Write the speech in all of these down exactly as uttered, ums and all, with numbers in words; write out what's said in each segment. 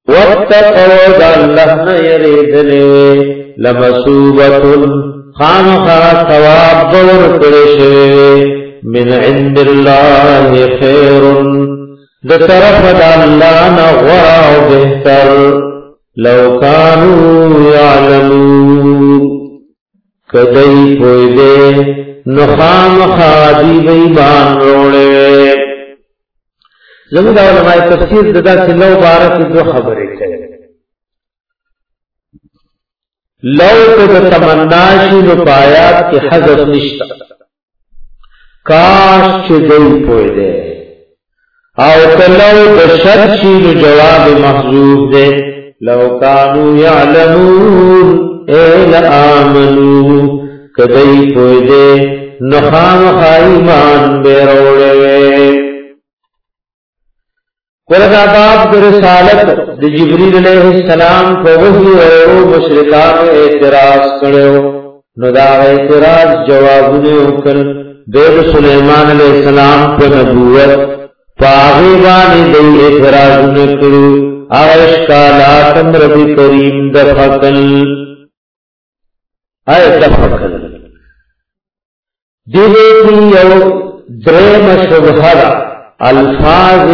واتقوا دا اللہ نیریدلے لمصوبت خامخا ثواب بور کرشے من عند اللہ خیر دا طرف دا اللہ نغورا و بہتر لو کانو یعلمون کدئی کوئی دے نخام خادی بیبان روڑے. زمین علماء تفسیر ددا سے لو بارک دو خبریں کرے. لو کو دا تمناشی نو پایات کی حضرت نشتا کاش چھ دئی پوئی دے او کلو دا شرشی نو جواب محضوب دے لو کانو یعلمون اے لآمنو کدئی پوئی دے نخام خائمان بے روڑے وے. قرآن باب در رسالت دی جبریل علیہ السلام کو وحی اور مشرکان اعتراض کرو نو دا اعتراض جواب نے کر دیر سلیمان علیہ السلام پر نبوت پاغیبانی دی اعتراض نے کرو آئشکالاتم ربی کریم دفقل آئے دفقل دیوے کی یو درم شبہر الفاظ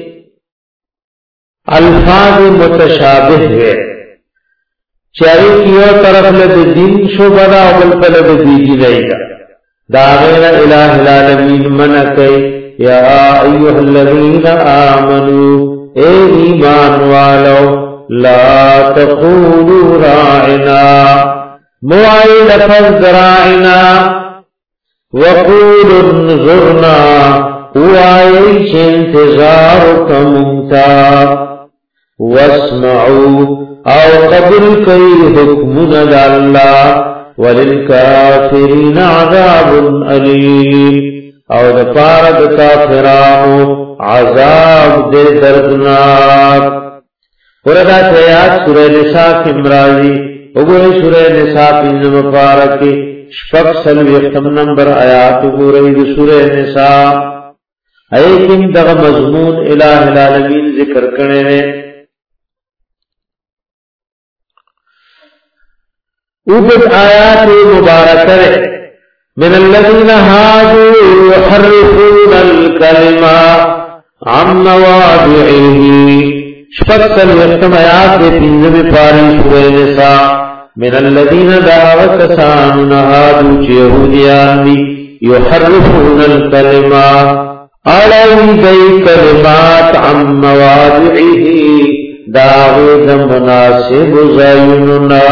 الفاظ متشابہ ہے چاری کیوں طرف لد دین شبہ اول پلد دیگی لئے گا داغین الہ العالمین منکے یا ایوہ الذین آمنوا اے ایمان والو لا تقولوا راعنا معائی لفظ راعنا وقولوا انظرنا وعائی چھ انتظار کمتا واسمعوا او قبل کئی حکمنا لاللہ وللکافرین عذاب علیم او دپارد کافرانو عذاب دے دردناک. وردا تیاد سورہ نساء کی امراضی اگوئے سورہ نساء پنجم مبارکی شفق سلوی اختم نمبر آیات اگوئی سورہ نساء ایکن دغ مضمون الہ العالمین ذکر کرنے نے. اوپر آیات مبارکہ من الذین هادوا يحرفون الکلمہ عن مواضعه شفقل وقتم آیات پنجم پاری سورہ نساء من الذین دعوت سانون هادوا یہودیان بھی يحرفون الکلمہ علی دی کلمات عن مواضعه داغد مناسب زیننا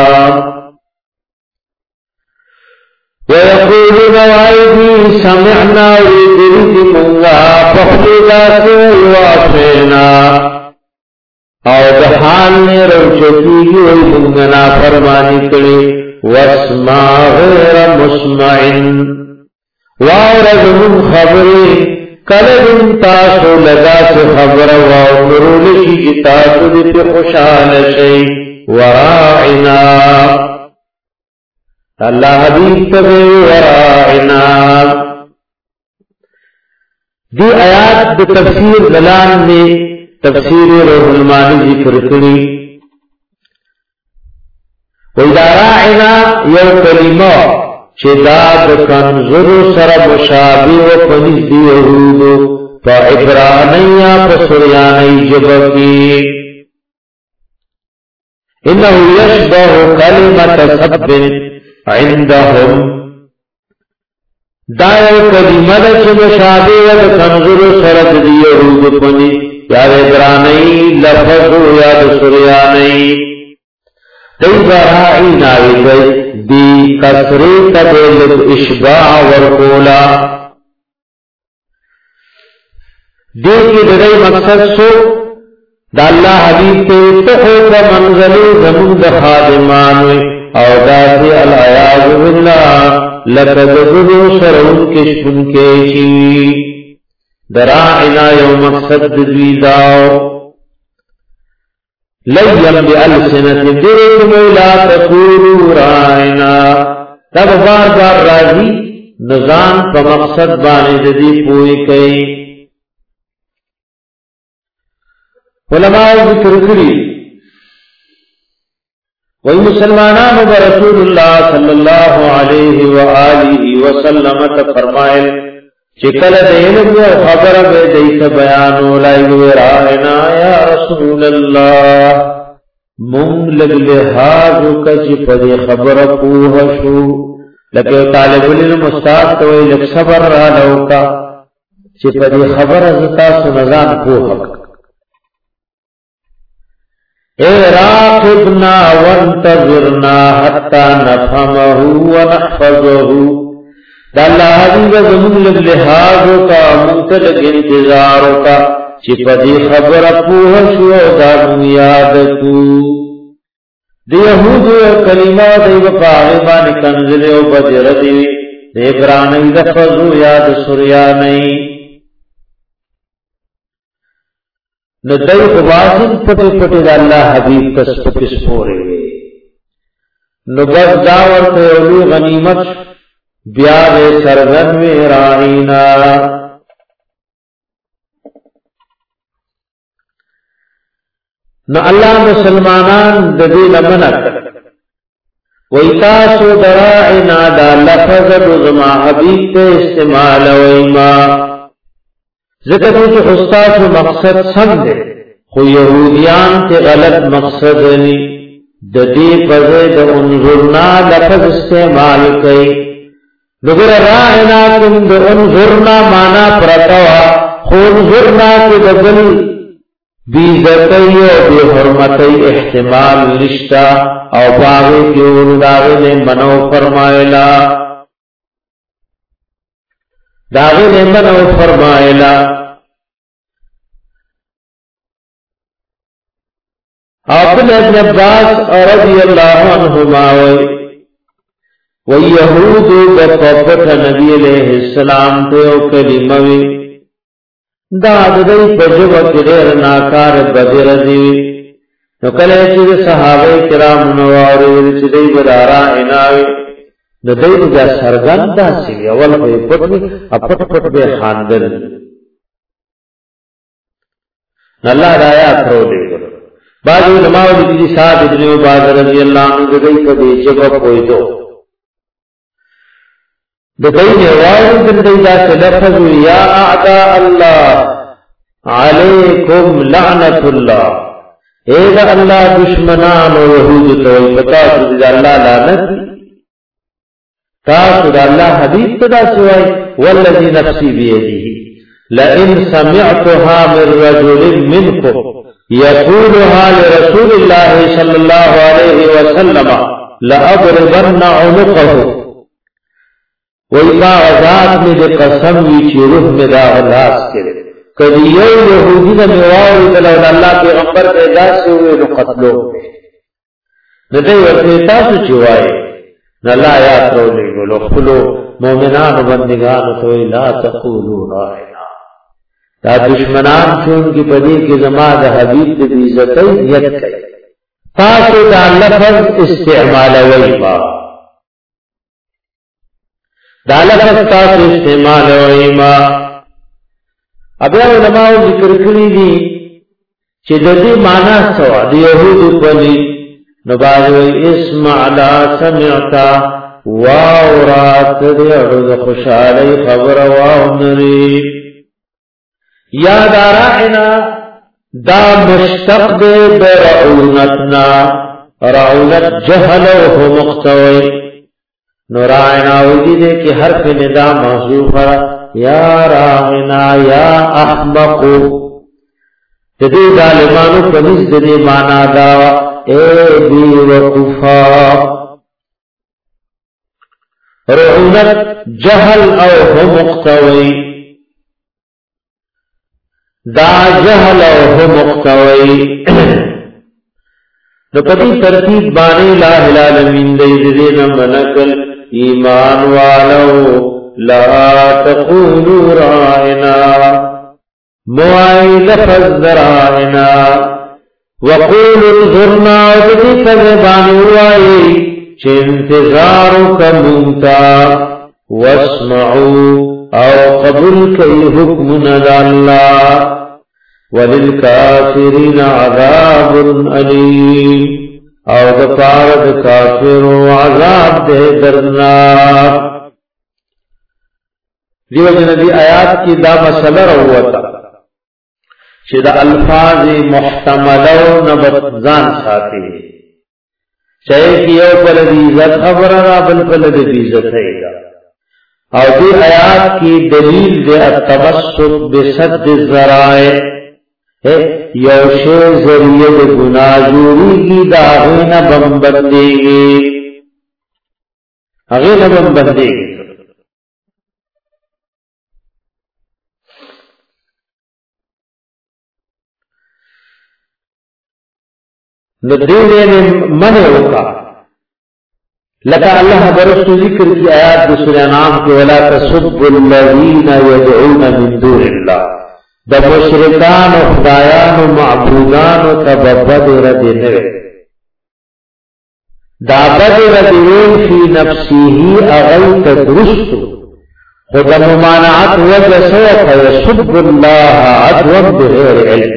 وَيَقُولُ نَوَائِدِي سَمِعْنَا وِدِرِدِ مُنْغَا فَخْلِدَا سِوَافِنَا او دحال نے روچتی گئی منگنا فرمانی کرے وَاسْمَا غَيْرَ مُسْمَعٍ وَاوْرَدْ مُنْ خَبْرِ کلدن تاسو لگا سے خبر وَاوْمُرُلِشِ جتاسو دیتے خوشحال شئی وَرَاعِنَا اللہ حبیب تبے وراعنا. دی آیات دی تفسیر دلان نے تفسیر روح المانی ذکر کری وَإِذَا رَاعِنَا یو کلمہ چداد کنظر سر مشابی و پنیز دی یہودو پا عبرانیہ پسریانی جبکی انہو یشبہ کلمت سب عندهم دائر کلمہ چھ مشابہ و کنظر سرد دی یہود پنی یا عبرانی لفظ یا سریانی دی برائی نائی گئی دی کسری تبیل اشباع ورکولا دی کی درائی مقصد سو دا اللہ حبیب تے تخو کا منزلی زمون دا خادمانوی او داتی العیاض باللہ لکددو سرون کشن کیشی دراعنا یو مقصد دویداو لیم بی السنت دیرکم لا تقولو رائنا تب بار بار راضی نظام پا مقصد بانی دی پوئی کئی. علماء ذکر کری وہی مسلمانان برسول اللہ صلی اللہ علیہ وآلہ وسلم فرمائے چکل دین کو خبر بے دیت بیانو لائی رائنا یا رسول اللہ مونگ لگ لحاظ کچ پدی خبر پوہشو لکہ طالب علم استاد توئی لگ صبر را لوکا چی پدی خبر ازتا سنزان پوہک اے راقبنا وانتظرنا حتی نفهمه ونحفظه دا اللہ حبیب زمون لگ لحاظ کا منتلق انتظار کا چی پدی خبر پوہشو دا یاد کو دی یہود کلمہ دی وقاہبان کنزل و بدر دی دی برانی دفضو یاد سریانی ندائی قباسن پٹی پٹی دا اللہ حبیب کس پکس پورے نبت داورت علو غنیمت بیاد سرگن میں رائینا نہ اللہ مسلمانان ددین منک ویتاسو درائنا دا لفظ دزما حبیب تے استعمال ویما ذکر کی خستاس مقصد سمدے خو یہودیان تے غلط مقصد نی ددی پزے دا انظرنا لفظ استعمال کئی نگر رائنا کم دا انظرنا مانا پرتوا خو انظرنا کے دبل بیزتی و بی حرمتی احتمال نشتا او باغی کی ارداغی نے منو فرمائلا داغی نے منو فرمائلا عبداللہ ابن عباس رضی اللہ عنہما ویہود بطبت نبی علیہ السلام تیو کلموی دا ددئی پجب کریر ناکار بدر دیوی نو کلے چیز صحابہ کرام نواری چیزی بدارا اناوی ددئی بجا سرگن دا سیوی اول بے پٹنی اپٹ پٹ بے خاندن اللہ دایات رو دے گا بعض علماء لکھی ساتھ ابن عباد رضی اللہ عنہ ددئی پدی جگہ کوئی دو ددئی نے وارد دندئی دا سے لفظ یا اعداء اللہ علیکم لعنت اللہ اے دا اللہ دشمنان و یہود توئی بتا سدی اللہ لعنت تاسو دا اللہ حبیب تدا سوائی والذی نفسی بیدی لئن سمعتها من رجل منکم یقولها لرسول اللہ صلی اللہ علیہ وسلم لأضربن عنقه ویقا غزات میں دے قسم وی چی روح میں دا غلاس کرے کدی یو یہودی دا میواوی دلو اللہ پیغمبر پیدا سے ہوئے نو قتلو میں ندے ورطے تاسو چوائے ناللہ آیات رو لے گلو خلو مومنان و بندگان توی لا تقولو رائنا دا دشمنان چون کی پدی کی زمان دا حبیب دا بیزتی نیت کئی تاسو دا لفظ استعمال ویبا دالت تاسو استعمال ویما اب علماء ذکر کری دی چی ددی مانا سوا دی یہود پلی نباوی اسمع لا سمعتا واو رات دی عرض خوشالی خبر واو نری یا دارائنا دا مشتق دے برعونتنا رعونت جہلو مقتوی نورائنا وجی دے کہ حرف ندا محضوف ہے یا راغنا یا احمقو تدی ظالمانو کنیز دنی مانا دا اے بی وقفا رعونت جہل او ہم مقتوی دا جہل او ہم مقتوی نپتی ترتیب بانی لا العالمین دے دین منکل ایمان والو لا تقولوا رائنا موائی لفظ درائنا وقولوا انظرنا وقتی فضبانی وائی چھ انتظارو کا منتا واسمعوا او قبل کئی حکم ندى اللہ وللکافرین عذاب علیم او د پاره د کافرو عذاب دې دردناک. دیو جن دی آیات کی دا مسئلہ روتا چې دا الفاظ محتملو نبتزان ساتی چاہے کہ یو پل دی عزت خبر را بل پل دی عزت ہے گا. او دی آیات کی دلیل دے التمسک بسد الذرائع یو شے ذریعہ دے گناہ جوری کی دا غین بم بندے گی غین بم بندے گی. ندینے نے منع ہوگا لکہ اللہ برسو ذکر کی آیات بسورہ نام کے ولا تسبوا الذین یدعون من دون اللہ دا مشرکان و خدایان و معبودان و تببد ردنے دا بد ردین فی نفسی اغیت درست خدا ممانعت وجہ سوف یسب اللہ عدوم بغیر علم.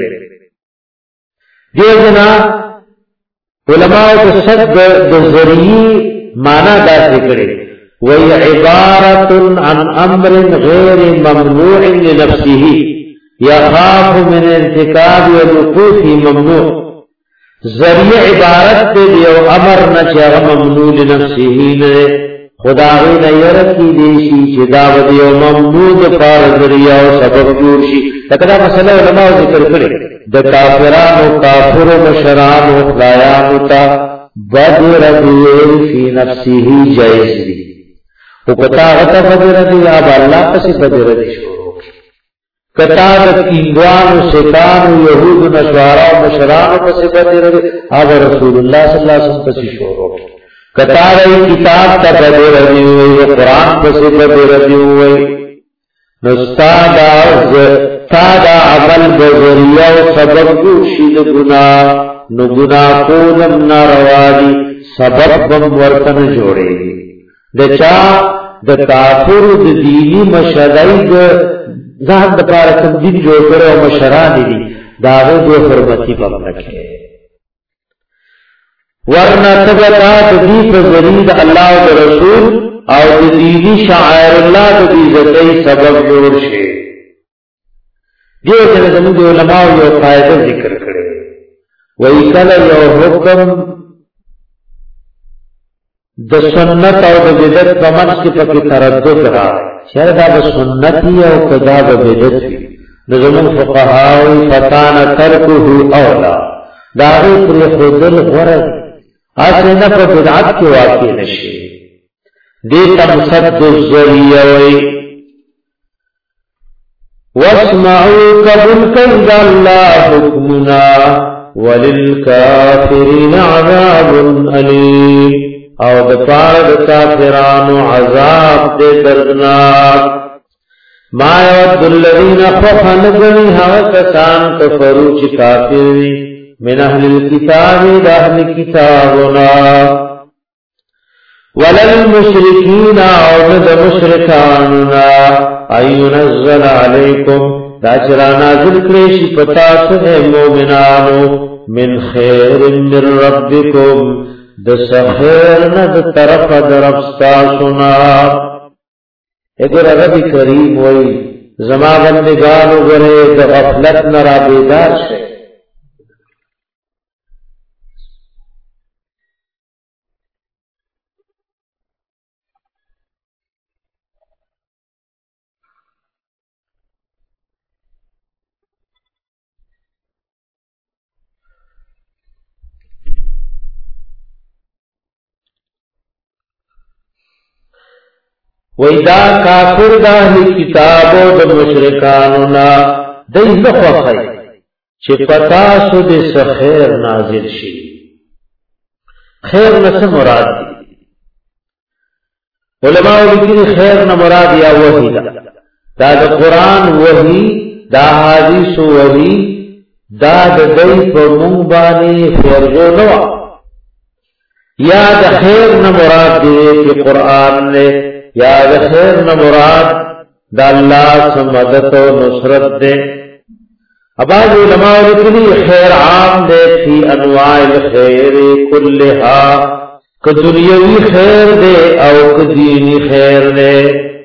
دیوزنا علماء کو سد ذریعی معنی دا ذکرے وی عبارت عن امر غیر ممنوع لنفسه یخاف من ارتکاب الوقوع فی ممنوع. ذریعہ عبارت دے دیو امر نچہ ممنوع لنفسه نے خدا غین یرکی دیشی چدا دیو ممنوع پار ذریعہ و سبب جورشی. تکدا مسئلہ علماء ذکر کرے د کافرانو کافر مشرانو خدایانو تا بدر دیل فی نفسه جائز دی او کتا غتا بدر دی اب اللہ پسی بدر دی شروع کتا د کیندوانو شیطانو یہود نشوارا مشرانو پسی بدر دی اب رسول اللہ صلی اللہ علیہ وسلم پسی شروع کتا رئی کتاب تا بدر دی ہوئی قرآن پسی بدر دی ہوئی نستاد تادا عمل بذریعہ و سبب جوشید گناہ نو گناہ کولم ناروادی سبب بم ورطن جوڑے گی. دچا دا کافر دا دینی مشرائی دا ذہن دا پارکم دین جو کرے و مشرانی دی داغے دو حرمتی بم رکھے ورنہ تبتا دی فضرید اللہ و رسول او دینی شعائر اللہ دا دیزتی سبب جوڑ شے. دیو جن زمین دیو علماء یو قائدہ ذکر کرے وی کل یو حکم دا سنت او دا بدت کمنس کی پکی تردد را شاید دا سنتی او کدا دا بدت بھی نظمون فقہاوی فتان ترکو اولا دا غیت لی خودل غرد آسے نفر بدعات کی واقع نشی دیتا مصد الزریوی واسمعوا قبل كذب الله حكمنا وللكافرين عذاب أليم. او دپار کافران عذاب دے دردناک. ما يود الذين خفنوا ها کسان کفروا چ کافر من اهل الكتاب اهل کتابنا وللمشركين عود مشركاننا ان ينزل عليكم داچرا نازل کریشی پتاس ہے مومنانو من خیر من ربکم دس خیر ند طرف درفستا سنا. اگر رب کریم وی زما بندگانو گرے دا غفلت نرا بیدار شے وَإِذَا كَافِرْ دَاهِ كِتَابُ دَ مُشْرِكَانُنَا دَيْ نَخْوَخَيْ چه پتاسو دے سخیر نازل شی. خیر نس مراد دی علماء لکھنی خیر نہ مراد یا وحی دا دا دا قرآن وحی دا حدیث وحی دا دا دی پر منبانی فرجو نوا یا دا خیر نہ مراد دی کہ قرآن نے یا دا خیر نہ مراد دا اللہ سے مدد و نصرت دے اباظ علماء لکلی خیر عام دے فی انواع الخیر کلہا، کہ دنیاوی خیر دے او کہ دینی خیر دے.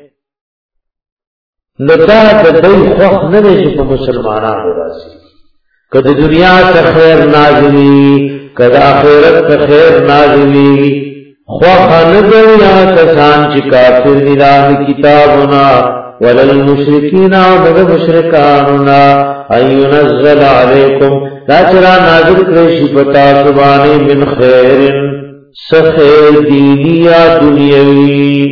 نتا تدوی خوخ ندے جو مسلمانان راسی، کہ دنیا تا خیر نازلی، کہ آخرت تا خیر نازلی. خوخ ندے یا کسان چی کافر نرام کتابنا وللمشرکین ودد مشرکاننا ان ينزل علیکم لا چرا نازل کرشی بتا سبانی من خیر سخیر دینی یا دنیاوی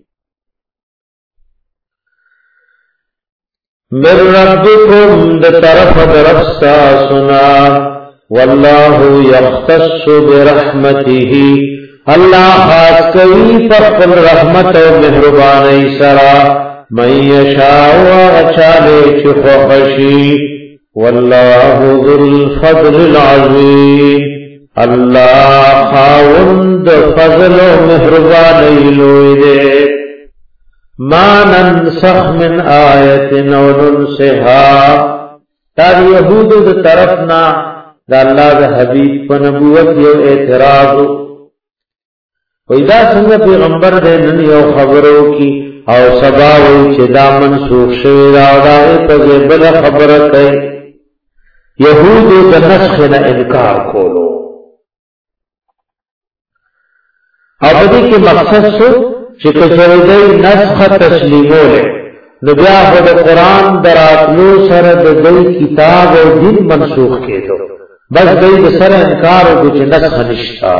من ربکم د طرف درفستا سنا واللہ یختص برحمته اللہ خاص کئی فرقل رحمت و مہربانی سرا من یشاء اچالے چخوخشی واللہ ذو الفضل العظیم اللہ خاوند فضل و مہربانی لوئی دے. ما ننسخ من آیت او ننسها تار یہود دا طرفنا دا اللہ دا حبیب پا نبوت یو اعتراض ویدہ سنگا پیغمبر دے نن یو خبرو کی او سباوی چی دا منسوخ شوی دا دائی پا زیبل خبرت ہے. یہود دا نسخنا انکار کولو او بدی کی مقصد سو چی کچردی نسخ تسلیمو لے نبیا خود قرآن در آتلو سرد دی کتاب و دین منسوخ کے دو بس دی سر انکار و چی نسخ نشتا.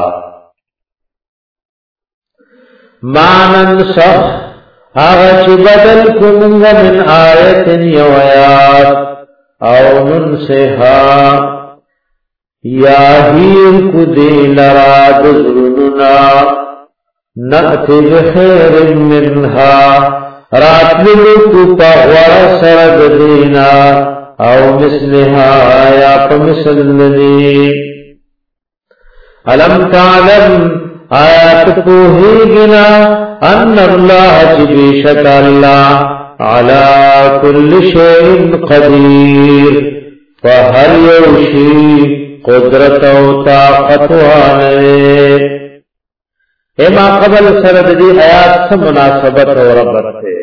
ما ننسخ آغا چی بدل کنگا من آیت یو آیات او ننسها یا ہیر کو دی لراد ظلمنا نأتی بخیر منها رات للکو پاغوار سرد دینا او مثلها یا پمثل لنی. علم تعلم آیات کوہی گنا ان اللہ جبیشت اللہ علا کل شیء قدیر فہر یوشی قدرت و طاقت وانے. اے ما قبل سرد دی آیات سے مناسبت و ربط ہے.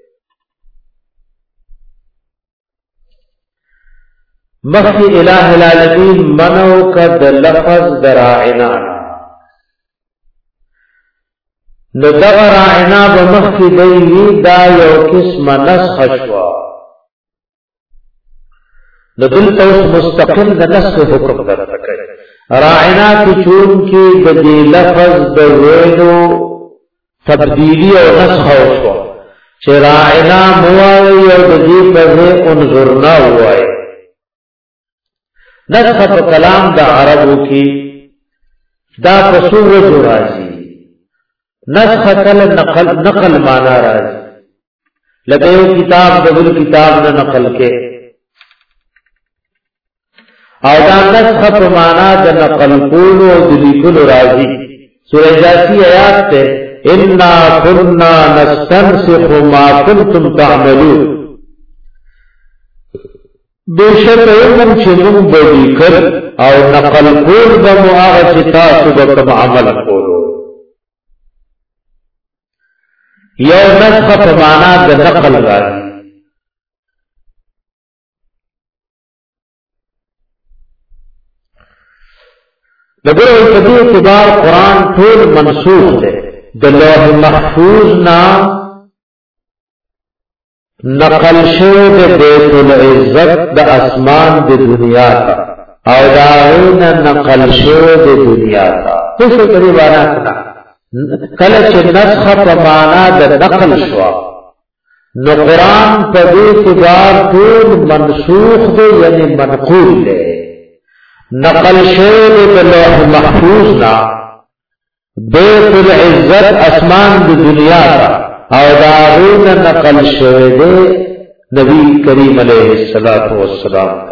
مخی الہ العالمین منو کد لفظ دراعنانا نو دغه راعنا بمخی دیوی دا یو قسم نسخ شوا نو دلتا اس مستقل دا نسخ حکم در تکی راعنا کی چون کی دی لفظ دویلو تبدیلی و نسخ شوا چه راعنا موائی و دی بزے انظرنا ہوائی. نسخ پا کلام دا عربو کی دا پسور جو رازی نسخ کل نقل نقل مانا راضی لگے کتاب دبل کتاب نہ نقل کے او دا نسخ پر مانا دا نقل کول و دلی کل راضی. سورہ جاسی آیات تے انا کننا نستنسخ ما کنتم تعملون بے شک علم چنم بڑی کر او نقل کول بمو آغا چتا سبکم عمل کولو. یو نسخ پمانا دا نقل راضی لگر اتبی اعتبار قرآن طول منسوخ دے دا لوح محفوظ نا نقل شد بیت العزت دا اسمان دا دنیا تا او داغین نقل شد دنیا تا کسی قریبانا کنا کلچ نسخ پمانا دا نقل شوا نو قرآن پا اعتبار طول منسوخ دے یعنی منقول دے. نقل شد دا لوح محفوظ نا بیت العزت اسمان دا دنیا تا او داغین نقل شد نبی کریم علیہ السلام تا.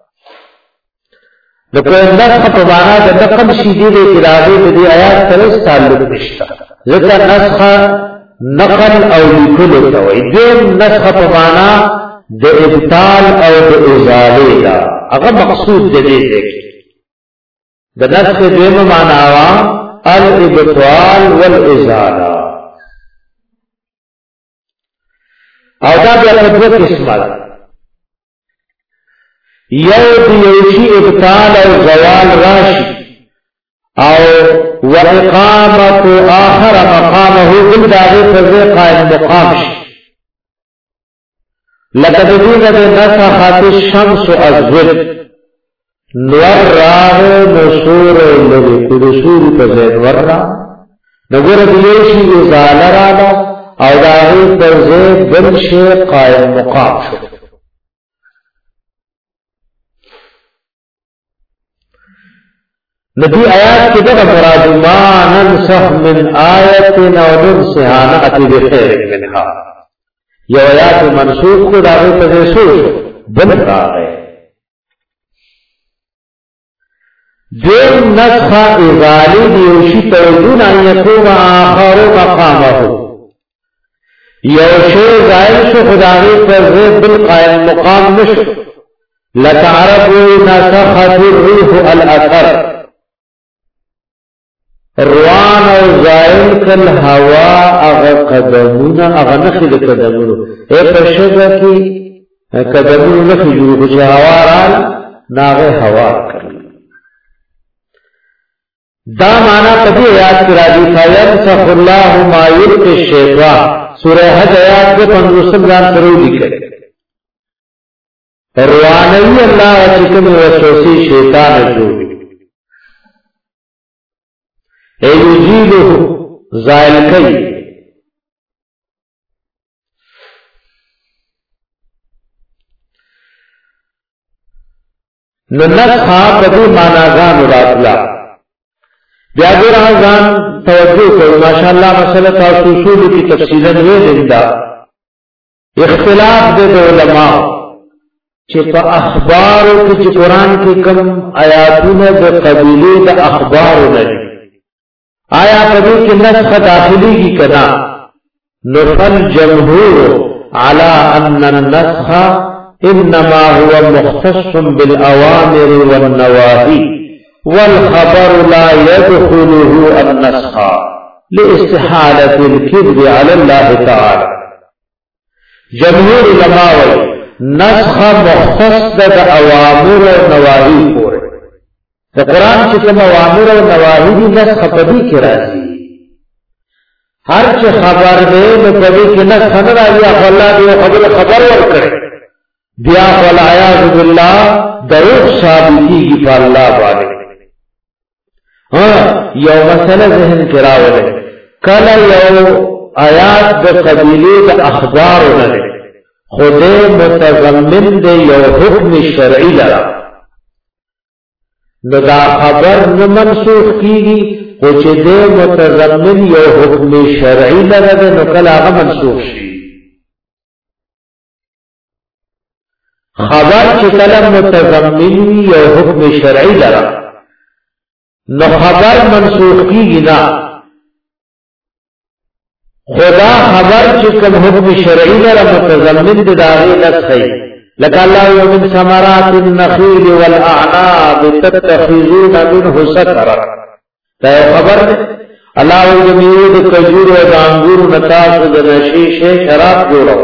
لیکن نسخ پمانا دا نقل شیدی دے ارادے دی آیات ترس تعلق نشتا ذکر نسخ نقل او لکل توئی. دیم نسخ پمانا د ابطال او د ازاله دا هغه مقصود دې دې د نسخ دیمه معنا وا الابطال والازاله او دا بیا په دوه قسمه ده یو د یو شی ابطال او زوال راشي او واقامت آخر مقامه بل داغی فضی قائم مقام شي لقد دین د نسخت الشمس ازود نور راہ نسور لگی کدسور پزید ور را نگر دیشی ازال رالا او داغی پزید بل شی قائم مقام شو نبی آیات کی دغه مراد ما ننسخ من آیت او ننسها نأتی بخیر منها یو آیات منسوخ کو داغی پزید سو بل راغی دین نسخ ازالی دیوشی توجون ان یکون آخر مقامه یوشی زائل شو خداغی پزید بالقائم مقام نشو لتعرفو نسخت الروح الاثر روان او زائل کل ہوا اغا قدمون اغا نخل قدمون اے پرشدہ کی قدمون نخل جو کچھ ہوا رال ناغے ہوا کر دا معنی پدی آیات کی راجی فَيَنْسَخُ اللَّهُ مَا يُلْقِ الشَّيْطَانُ سورہ حج آیات کے پندرسم جان کرو لکھے روانوی اللہ چکم وسوسی شیطان جو اے یجیلو زائل کئی ننسخا پدی معناگان راتلا بیادر آزان توجہ کرو ماشاءاللہ مسئلہ تاثر اصول کی تفصیلاً یہ دندہ اختلاف دے دو علماء چھپا اخبارو کی قرآن کی کم آیاتون دے قبیلی دے اخبارو نجی آیا کبھی کی نسخ داخلی کی کنا نفل جمہور علی ان النسخ انما هو مختص بالاوامر والنواهی والخبر لا يدخله النسخ لاستحالة الكذب على الله تعالى جمهور علماء نسخ مختص بالاوامر والنواهی پورے دا قرآن چکم اوامر و نواہی دی نسخ پدی کی راضی ہر چی خبر دے نو پدی کی نسخ نراضی اخواللہ دیو خبر خبر ور کرے بیا والعیاذ باللہ دروغ ثابتی کی پا اللہ بارے ہاں یو مسئلہ ذہن کراولے کل یو آیات دا قبیلی دا اخبار نرے خودے متضمن دے یو حکم شرعی لرا نو دا خبر نو منسوخ کیگی خوچ دے متضمن یو حکم شرعی لرد نو کل آغا منسوخ شی خبر چکل متضمن یو حکم شرعی لرد نو خبر منسوخ کیگی نا خدا خبر چکل حکم شرعی لرد متضمن داغی نسخی لك الله ومن ثمرات النخيل والأعناب تتخذون منه سكرا تا خبر اللہ وجمیود کجور و دانگور نتاس دنشیش شراب جوڑا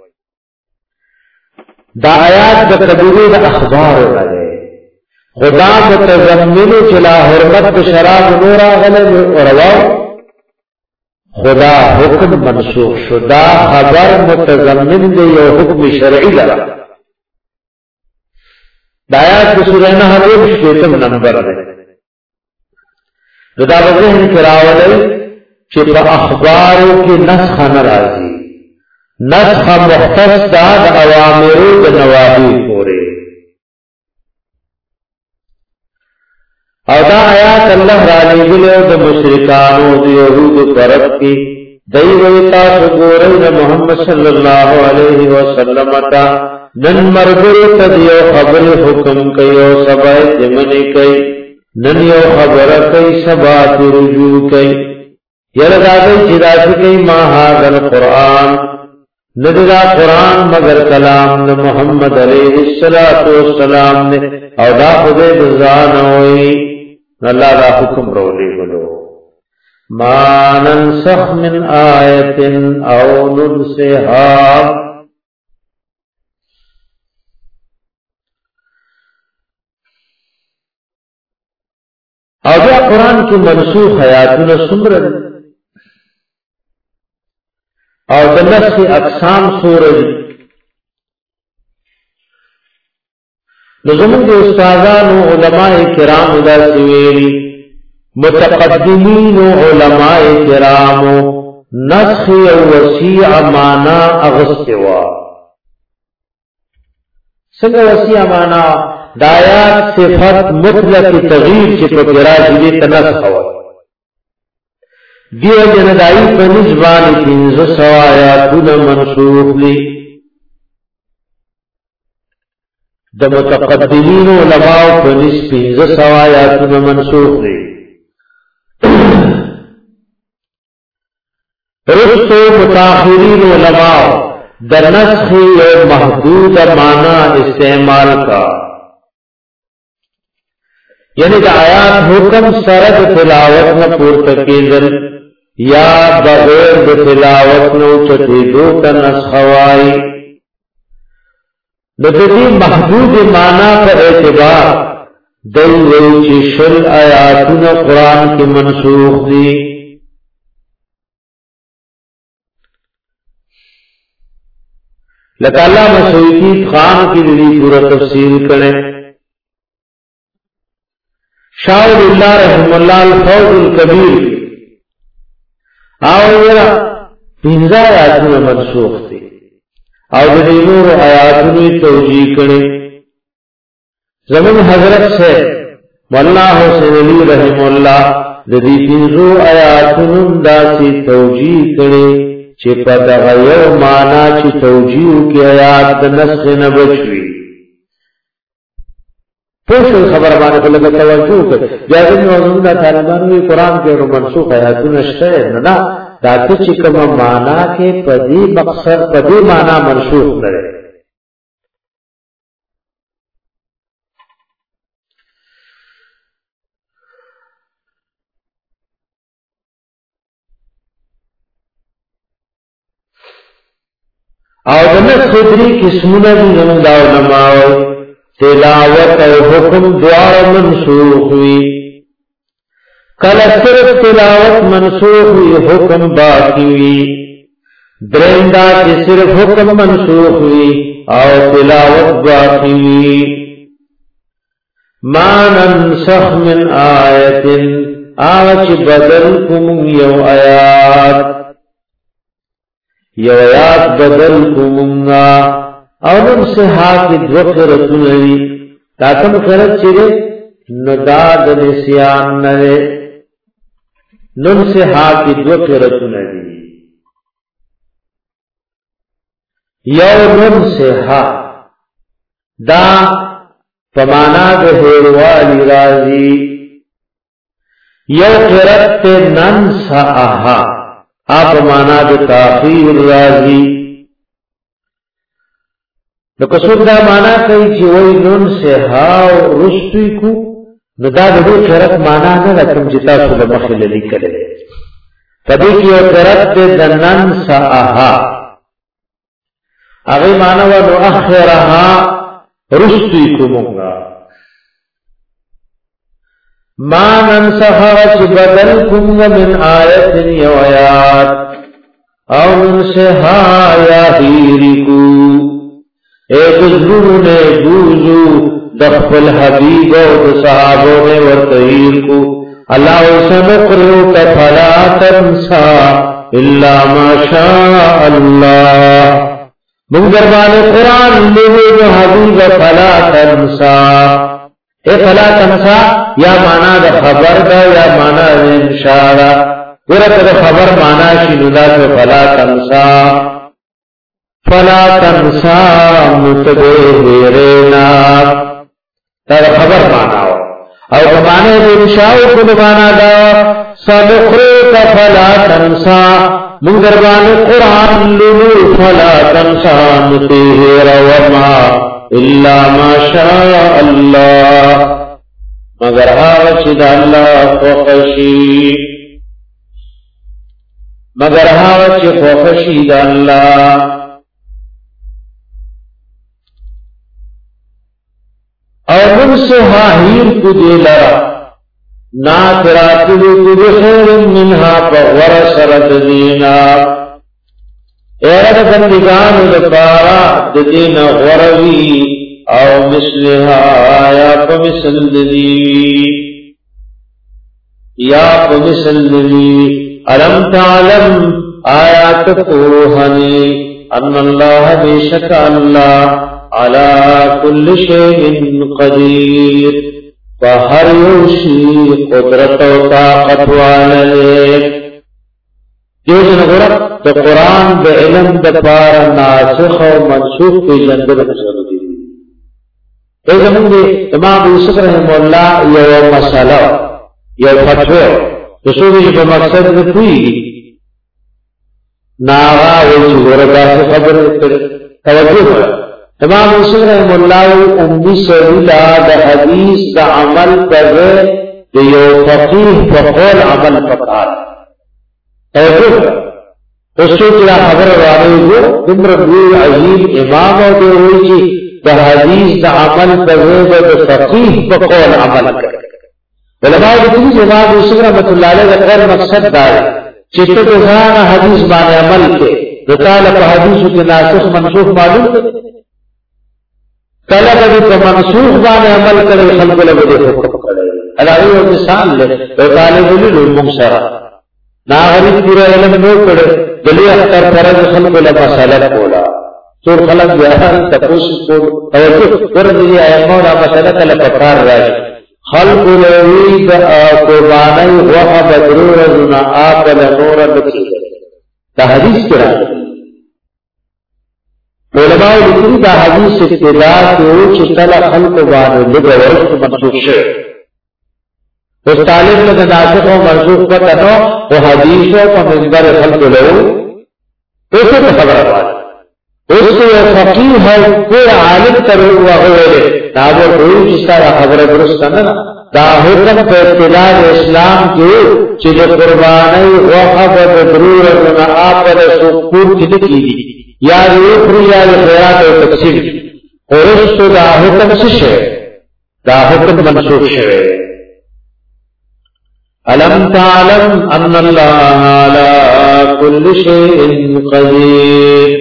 دا آیات دا قبیلی دا اخبار لگے خدا متضمن چلا حرمت شراب نورا غلب ورواو خدا حکم منسوخ شدا خبر متضمن دے یو حکم شرعی لگا دایات کی سورہ نحل شیتم نمبر ہے دا وذہن کراولے کہ با اخباروں کی نسخ نرازی نسخ مختص دا دا اوامرو دا نواہی پورے او دا آیات اللہ رالی گلے دا مشرکانو دا یہود فرق کی دیویتا سگورین محمد صلی اللہ علیہ وسلم تا نن مرگر تدیو خبر حکم کئیو سبا جمنی کئی نن یو خبر کئی سبا رجوع کئی یردادی چراسی کئی ما هذا القرآن ندلا قرآن مگر کلام د محمد علیہ الصلوۃ والسلام نے او دا خدای د ځان وای الله دا حکم رولې غلو ما ننسخ من آیت او ننسها او بیا قرآن کی منسوخ آیاتونه څومره او د نسخ اقسام سورج لزمون د استادانو علماء کرام دا سویلی متقدمین علماء کرام نسخ او وسیع معنا اغستوا څنګه وسیع معنا دایات صفت مطلق تغییر چې په راځي دې تنسخ وای دیو جندائی پر نزبان پینز سوایاتون منسوخ لی دا متقدمین علماء پر نزبان پینز سوایاتون منسوخ لی رسو متاخرین علماء در نسخی محدود معنی استعمال کا یعنی دا آیات حکم سرد تلاوت نہ پورتکیزن یا بغیر د تلاوت نو چتی دو تن اسخوائی د دې محدود معنا پر اعتبار دل وی چې شل آیاتونه قران کې منسوخ دي لکه علامہ سیوطی خان کی دې پورا تفسیر کړي شاہ اللہ رحم اللہ الفوز الکبیر او یرا پینزا آیاتونه منسوخ دي او د نور آیاتونه توجیه کړي زمون حضرت سے مولانا حسین علی رحم الله د دې پینزو آیاتونو داسې توجیه کړي چې په دغه یو معنا چې توجیه کې آیات د نسخ نه بچوي پوښتنه خبر باندې په لګه توجه وکړه جاګه موضوع د طالبانو قرآن کې منسوخ آیاتونه شته نه نه دا چې کومه معنا کې په دې مقصد په دې معنا منسوخ نه ده او دنه خدري قسمونه دي زموږ دا علماء تلاوت او حکم دوار منسوخ وی کله صرف تلاوت منسوخ وی حکم باقی وی درندا چې صرف حکم منسوخ وی او تلاوت باقی وی ما ننسخ من آیت آج بدل کم یو آیات یو آیات بدل کمنگا او نن سے حاکی دو قرطو نوی تاکم قرط چرے نداد نسیان نوی نن سے حاکی دو قرطو نوی یو نن سے حا دا پمانا دو حیروالی رازی یو قرط نن سا آہا آپ پمانا دو تاخیر رازی نو کسوک دا مانا کئی چی وی نون سے ہاو رستوی کو نو دا دو قرط مانا نا لکم جتا سو لمخل لکلے تبی کی او قرط دا نن سا آہا اغی مانا و نو اخرها رستوی کو مونگا ما ننسخا چی بدل کنگا من آیت یو آیات او ننسخا یا ہیری کو ایک ضرور نے بوزو دخل حبیب و صحابوں نے ورطہیر کو اللہ سنقرو کا فلا تنسا اللہ ما شاء اللہ منگربان قرآن لئے جو حبیب فلا تنسا اے فلا تنسا یا مانا دا خبر دا یا مانا دا انشاء ورط دا خبر مانا شنودا تو فلا تنسا فلا تنسا متبہرنا تا خبر مانا ہو او کمانے دے انشاء کن مانا دا سنخرو کا فلا تنسا من دربان قرآن لولو فلا تنسان تیہر وما الا ما شاء اللہ مگر آغا چی دا اللہ خوخشی مگر آغا چی خوخشی دا اللہ اور من سے ہاہیر کو دے لرا ناتراتلو کو بخیر منہا پغور سرد دینا ایرد بندگان دپارا ددین غروی او مثلها آیا پمثل دی یا پمثل دی علم تعلم آیات کوہنی ان اللہ بیشک اللہ علی کل شیء قدیر فہر یوشی قدرت و طاقت والے جو جنگورا تو قرآن بے علم دپار ناسخ و منسوخ کی جندر مسئلہ دی اے زمین دے امام یوسف رحمہ اللہ یہ مسئلہ یہ فتوہ رسولی جب مقصد دکھوئی ناغا ویچی گورا سے خبر توجہ ہے امام یوسف رحمہ اللہ امی سویلہ دا حدیث دا عمل پر دیو فقیح فقول عمل پکار توجہ ہے اس سے کیا خبر رہے گو دمر دوی عظیم امام و دے ویچی دا حدیث دا عمل پر دا فقیح فقول عمل کر علماء دکھنی امام یوسف رحمۃ اللہ علیہ دا غیر مقصد دار چیتے تو زانا حدیث بانے عمل کے رتالہ کا حدیث کے ناسخ منسوخ معلوم کے طلب ابھی تو منسوخ بانے عمل کرے خلق لبدے حکم کرے علاوی و مثال لے طالب لیلو ممسرہ ناغریب پورا علم نو کرے دلی اختر فرض خلق لبا سالت کولا سور خلق بیان تپوس کو توجہ ورد یہ ایمونا مسئلہ لپکار راج خلق لوید قربانی وحا بدرور ازنا آقل نورا بکی دا حدیث کرا علماء لکھنی دا حدیث ابتدا کیوں چتلا خلق بانی لگا ورد منسوخ شر اس طالب لگا ناسخ و منسوخ پتنو وہ حدیثوں کا منظر خلق لو اسے تو خبر بات اس کو یہ فقیر ہے کوئی عالم کرو ہوا ہوئے نابر کوئی جس کا خبر درست کرنا دا حکم پہ ابتداء اسلام کی چیز قربانی وحب بدرور ازنا آپر سکور کی دی یا ریفری یا خیرات و تقسیم اور اس کو دا حکم سش ہے دا حکم منسوخ ہے علم تعلم ان اللہ علی کل شیء قدیر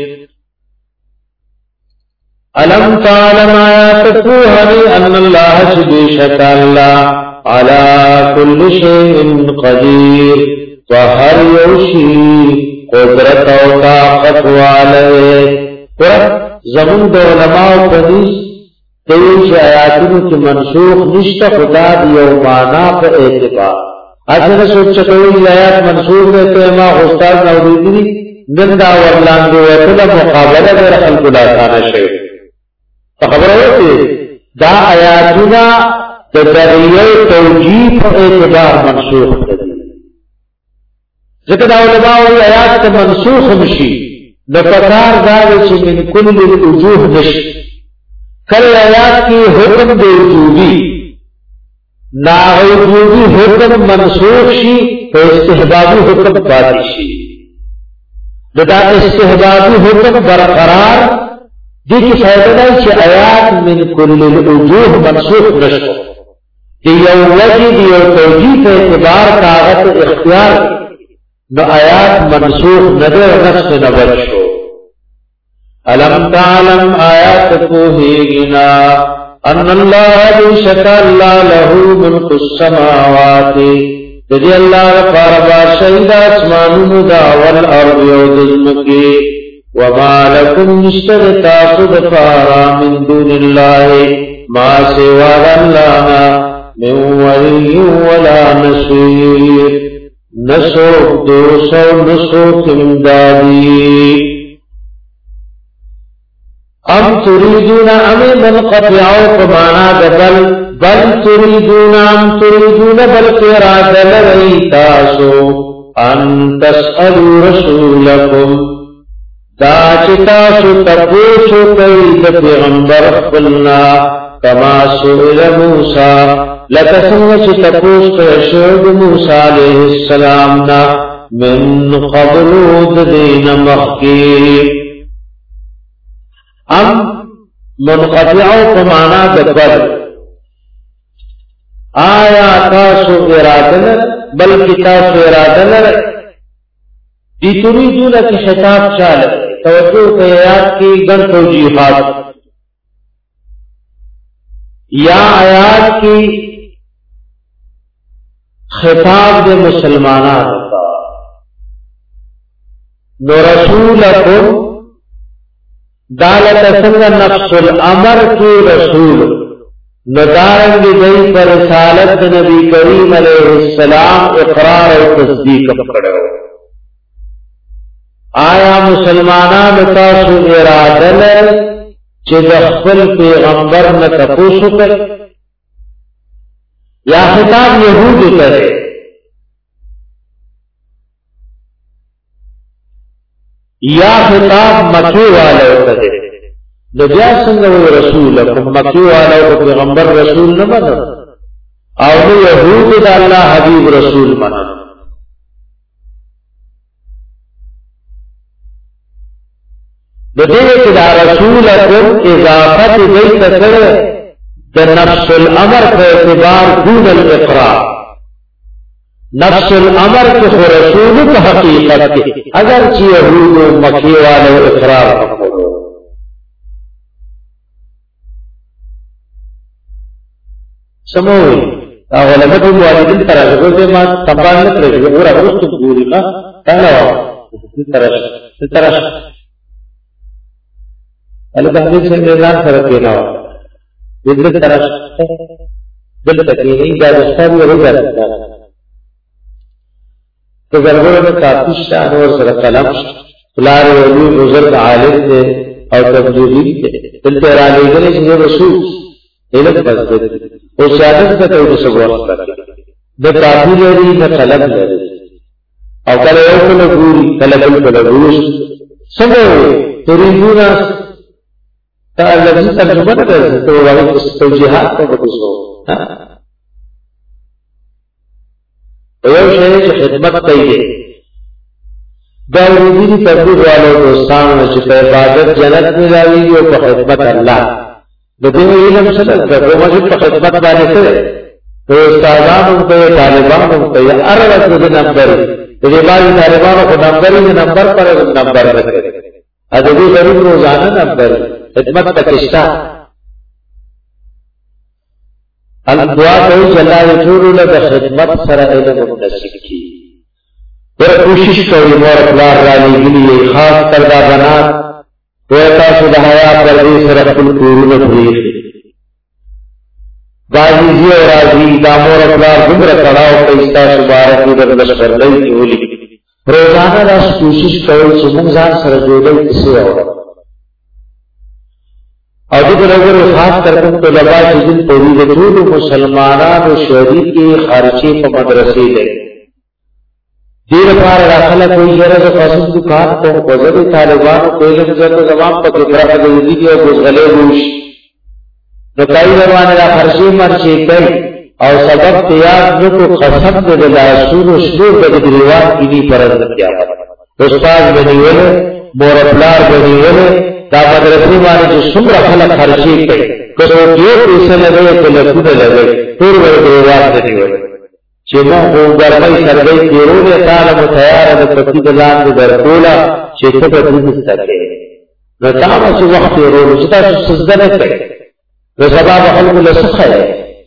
علم تعلم آیات کوہنی ان اللہ شبیشت اللہ علی کل شیء قدیر وہر یوشی قدرت و طاقت والے زمین دو علماء و قدیس تیوش آیاتوں کی منسوخ نشت خدا دیو مانا پر اعتبار اچھا سوچ چکوئی آیات منسوخ دیتے ہیں ماں استاد نوریدی نندا ورلانگو وطلب مقابلہ دیر خلق لاتانا شہر خبر ہوتی دا آیاتنا دا دریئے توجیب پر اعتبار منسوخ کرتی ذکر دا علماء وی آیات تا منسوخ مشی نفتار داوچی من کل الوجوہ نشت کل آیات کی حکم دے وجوبی نا وجوبی حکم منسوخ شی تو استحبابی حکم باتی شی دا استحبابی حکم برقرار دیکھ فائدہ ہے کہ آیات من کل الوجوہ منسوخ نشو کہ یو وجہ دیو توجیح اعتبار طاقت اختیار نو آیات منسوخ ندر نفس نبت شو علم تعلم آیات کو ہی گنا ان اللہ بیشک اللہ لہو ملک السماوات تجی اللہ رفاربا شہید اسمان دا والارض یودزمکی وما لكم نشتر تاخذ فارا من دون الله ما سوى الله من ولي ولا نصير نسوك دوسو نسوك امدادي ام تريدون ام من قطعوا فمانا بل بل تريدون ام تريدون بل قراد لري تاسو ان تسألوا رسولکم دا چتاسو تپوسو کئی دا پیغمبر خپلنا کما سئل موسیٰ لکسنگ چی تپوس کرشد موسیٰ علیہ السلامنا من قبلود دین مخی. ام منقطعو کمانا دبر آیا تاسو ارادلر بلکی تاسو ارادلر دی تریدون کی خطاب چالر توجہ قیاد کی گن توجیحات یا آیات کی خطاب دے مسلمانان نو رسولکم دالت سنگ نفس الامر کی رسول نو دارنگی دی پر رسالت نبی کریم علیہ السلام اقرار و تصدیق پکڑے ہو. آیا مسلمانان تاسو ارادلر چی دخل پیغمبر نتپوسو کر یا خطاب یہود کرے یا خطاب مکی والے کرے نبیا سنگو رسول مکی والے کو پیغمبر رسول نہ بنا اور یہود دا اللہ حبیب رسول بنا. بدے دا رسول اکم اضافت دیتا کرے دا نفس الامر کا اعتبار دون الاقرار. نفس الامر کے خو رسول کا حقیقت کے اگرچہ یہود و مکی والے اقرار کرو. سموئی علمت والدین طرح سے ما تنبال نہ کرے گا اور اب تو پوری کا پہلا طرح طرح اللہ تعالی سے نظام فرق دینا ہو دل طرح دل تک نہیں جا سکتا بھی ہو جاتا تو ضرور میں کافی شان اور سر قلم فلار ولی بزرگ عالم تھے اور تبدیلی تھے دل تیرا لے گئے جنہیں رسول علم بس دیتے وہ سیادت کا تو سب وقت کرتے نہ کافی لے رہی نہ قلم لے رہی اور کل ایک لگوری کلگل کلگوش سب تریدونا لفظی ترجمہ نہ کر سکتے وہ وقت توجیحات کو بکس ہو ایو شہر جو خدمت کئی ہے داودی تبدیل والوں دوستان میں چھتے عبادت جنت میں لائی گی اور خدمت اللہ بدین علم سنت کر وہ مجھے خدمت بانے کرے تو استادان ان کو طالبان ان کو یا ارد مجھے نمبر تو یہ باری طالبانوں کو نمبر ہی نمبر پر نمبر رکھے ادبی غریب روزانہ نمبر خدمت کا کشتہ الدعا کوئی جلا رجور لگا خدمت سر علم منصب کی اور کوشش کوئی مور اقلار رالی گلی خاص کردہ بنات ویتا سدہایا پردی سر اپن قرون بھریخ غازی اور راضی دامور اقلار گمر کڑاؤ پیستا سبارکی در لشکر لئی اولی روزانہ راس کوشش کوئی چمنزان سر جوڑے کسے اور اور جب اگر خاص کرکن تو لبا جن پوری دور مسلمانان و شہری کے خارجی کو مدرسے لے دیر پار راخلہ کوئی جرز قسم دکان کو بزر طالبان کو علم جرد زمان پر دکرہ دیدی کی اور گزغلے روش نکائی روان را خرشی مرچے کئی اور سبب تیار نکو قسم دے دلا سور و شور بجد روان کینی پرد کیا استاذ بنی ولے مورپلار بنی ولے دا مدرسی مانے جو سمرا خلق خرچی کئی کسو جو پیسے لگے تو لکھونے لگے پور بڑے دروات دنی ہوئے چیموں کو گرمائی سرگئی تیرونے تانا متیارا دا پتی دلان دا درکولا چیتا پر دیدس تکے نتاما چو وقت تیرونو چتا چو سزدنے کئی نسباب خلق لسخہ ہے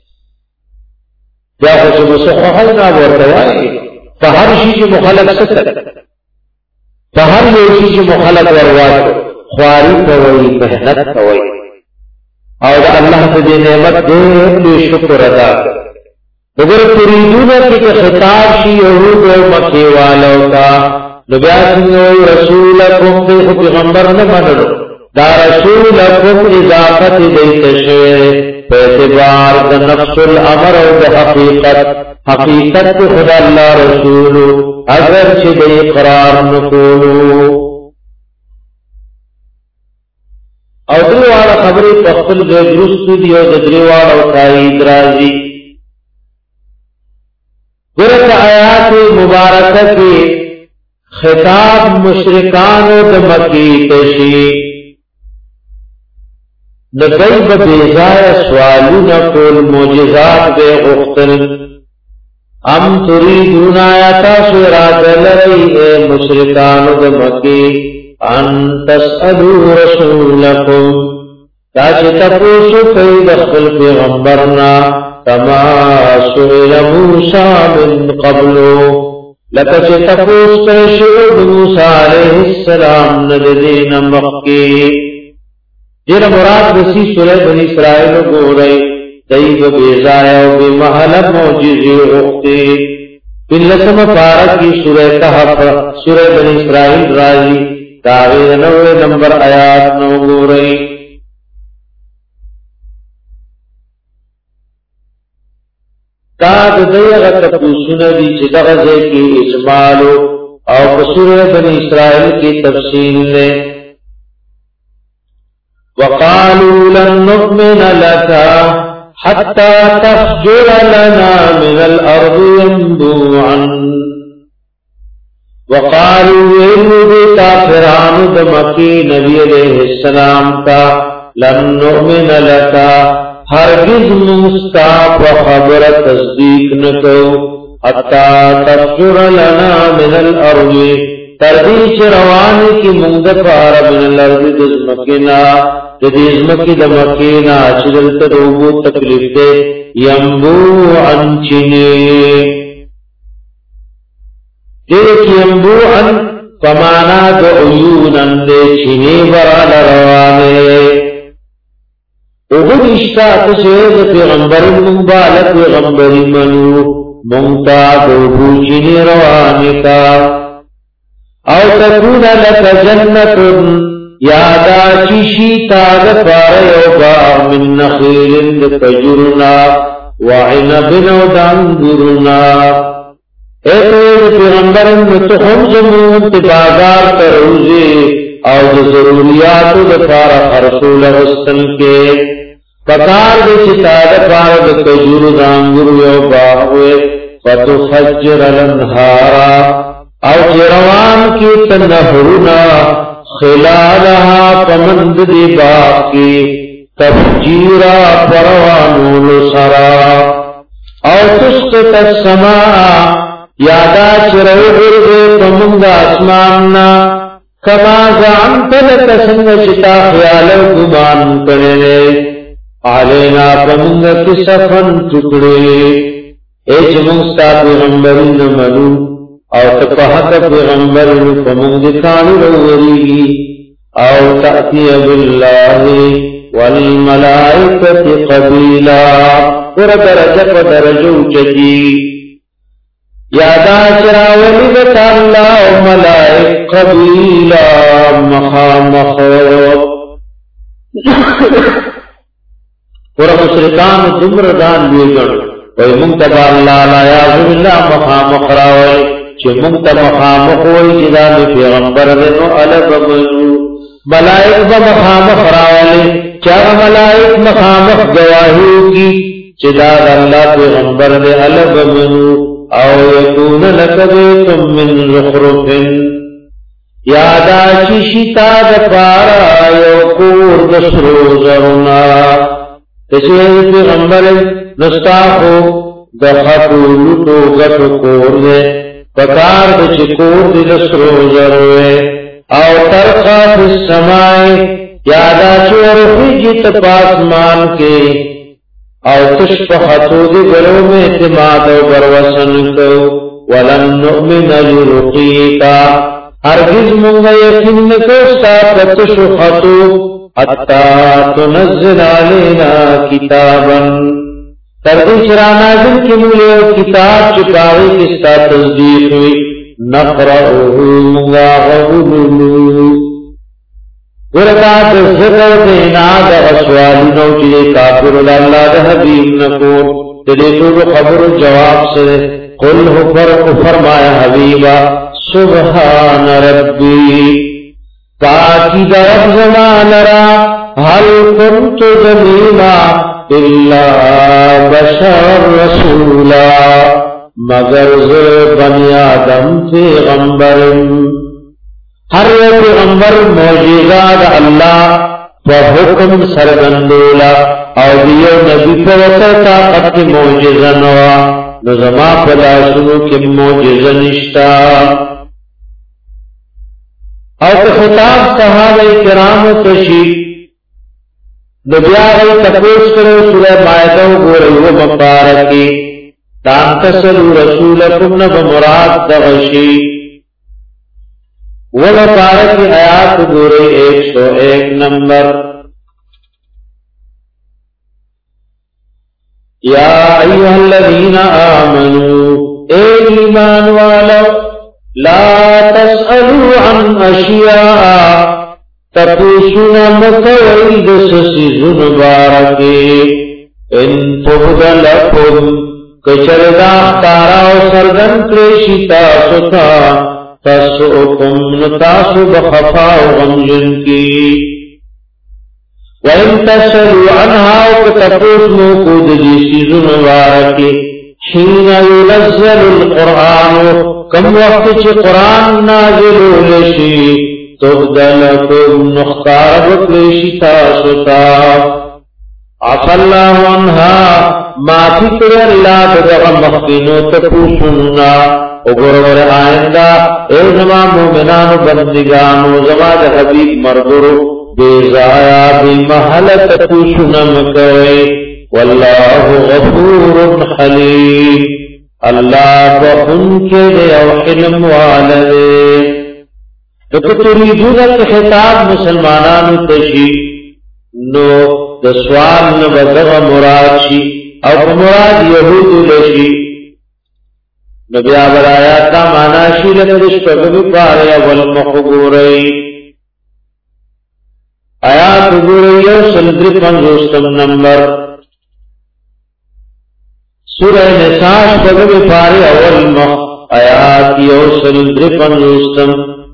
جا خوش مسخہ خلنا بورتوائی فہر شیچ مخلق ستر فہر شیچ مخلق وروائی خواری کوئی محنت کوئی اور اللہ سے نعمت دے اپنی شکر ادا اگر تریدون کہ خطاب شی یہود و مکی والوں کا نبیاتنی رسولکم بے پیغمبر نہ منو دا رسولکم اضافت دیت شیر پیتبار دا نفس الامر و دا حقیقت حقیقت خدا اللہ رسول اگر چې د اقرار نکولو. او دریواړه خبرې په خپل ځای درست دي او د دریواړو تایید راځي. ګوره آیات مبارکه کې خطاب مشرکانو د مکی ته شي، د دوی به بېځایه سوالونه کول، معجزات به غوښتل. ام تريدون آیاتا سورات لرئی اے مشرکانو د مکی ان تسألوا رسولکم تاچه تپوسو کئی دخل پیغمبرنا کما سئل موسیٰ من قبلو لکچه تپوس کئی شعب موسیٰ علیہ السلام نددین مکی. جن مراد بسی سورہ بنی اسرائیل گو رئی دیب بیزایا و بمحل موجزی اختی. پلسم پارک کی سورہ کہف سورہ بنی اسرائیل راضی داغیر نوے نمبر آیات نو گو رئی. تاد دیغت پوسن دی چی دغزے کی اجمالو او سورہ بنی اسرائیل کی تفصیل نے. وقالوا لن نؤمن لك حتى تفجر لنا من الأرض ينبوعا. وقالوا إنه كافران دمكي نبي عليه السلام کا لن نؤمن لك ہرگز مستا وخبر تصدیق نکو حتى تفجر لنا من الأرض تردیچ روانی کی مندفار من الأرض دزمکنا دزمکی دمکینا چدلت دوبو تکلیف دے ینبوعا چنی دیکھ ینبوعا فمانا دو عیونا دے چنی برال روانے. اغد اشتاق سید پیغمبر مبالک پیغمبر منو منتا دوبو چنی روانے کا. او تکون لک جنت یادا چیشی تاغ پارے باغ من نخیل کجرنا وعنب دانگرنا. اے پیغمبر متخم زمون تبازار تروزی او ضروریات دفار خرسول رسل کے پکار دے چتاغ پارے کجر دانگر یو باغوے فتفجر الانہارا او جروان کی تنہرنا خلالها پمند دی باقی تفجیرا پروانون سرا. او تسقط السماء یادا چرو گردے پمند اسماننا کما زعنت لکسنگ چتا خیال گمان کرنے علینا پمند کسفن ٹکڑے. ایچ منستا پیغمبرین ملو او تپہت پیغمبر فمندکان روری او تأتی باللہ والملائکت قبیلا اور درجہ پا درجو چکی یادا چراولی بتا اللہ و ملائک قبیلا مخامخ. اور مشرکان دمردان بیگن وی منتبہ اللہ لا یعظم اللہ مخامخ راولی چه منت مخامخ وی چدا می پیغمبر دنو علب منو ملائک با مخامخ راولی چاہ ملائک مخامخ گواہیو کی چدا اللہ پیغمبر دن علب منو او یکون لکبیتم من زخرف یادا چیشی تا دپارا یوکور دسرو زرنا. تشیر پیغمبر نستاخو دخطو لطو گتو کور دے پکار دے چکور دی لسرو ضروے او ترخا فی السمائی یادا چور خیجی تپاسمان کے او تشپخطو دی گلو میں اعتماد و بروسن کو. ولن نؤمن لرقیقا ہرگز منگا یقین کو ساتھ تشپخطو حتی تنزل علینا کتابا تردیش رانازل کی مولے و کتاب چکاوی کستا تصدیق ہوئی نقرأوہو منگا غبولو. ورکات ذکر دینا دا غسوالی نو چلے کافر اللہ دا حبیب نکو تلے تو خبر جواب سے قل ہو فرمایا حبیبا سبحان ربی پاکی درب زمان را حل کنت ظلیما الا بشر رسولا مگر ز بنی آدم پیغمبر ہر پیغمبر معجزہ دا اللہ وحکم سرگندولا او دیو نبی پوتا طاقت معجزہ نوا نظما پدا سنو کی معجزہ نشتا او خطاب صحابہ کرام تشی نبیاغی تپوس کرو سورہ مائدہ گورو مبارکی تان تسلو رسولکم نب مراد دغشی وہ مبارک آیات گورے ایک سو ایک نمبر یا ایوہ الذین آمنوا اے ایمان والو لا تسألوا عن اشیاء تپوسنا مکوئی دسسی زنبارکی ان تبد لکم کچردہ اختارا و سرگن کریشتا ستا تسؤکم نتاسو بخفا و غمجن کی وَإِن تَسْأَلُوا عَنْهَا وَكَتَبُوسْ مُوْقُودِ جِسِيزُ مُبَارَكِ حِينَ يُنَزَّلُ الْقُرْآنُ کم وقت چی قرآن نازل لشی تُبْدَلَكُمْ نُخْتَارَ بَكْلِشِ تَاسُتَا عَفَ اللَّهُ عَنْهَا ما فکر اللہ بدغ مخینو تپوسننا اگر آئندہ اے زمان مومنان بندگانو زمان حبیب مردرو بیزایا بی محل تپوسنا مکوئے واللہ غفور حلیم اللہ بخن کے دے او حلم والدے تریدون کے خطاب مسلمانانو تشی نو دسوال نبدغ مراد شی او مراد یہود لشی نبی آبر آیات کا مانا شی لکرش پگوی پارے اول مخبوری آیات گوری سلدر پنزوستم نمبر سورہ نساء پگوی پارے اول مخ آیات یو سلدر پنزوستم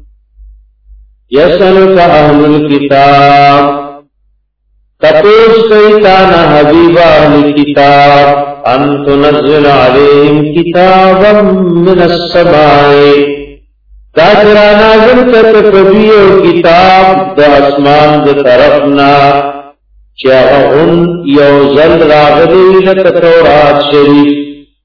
یسلک اہل الكتاب تپوس کئیتانا حبیب اہل کتاب ان تنزل علیہم کتابا من السماء تاجرا نازل کت کبیو کتاب دا اسمان دا طرفنا چاہا ان یوزل راغلی لک تورات شریف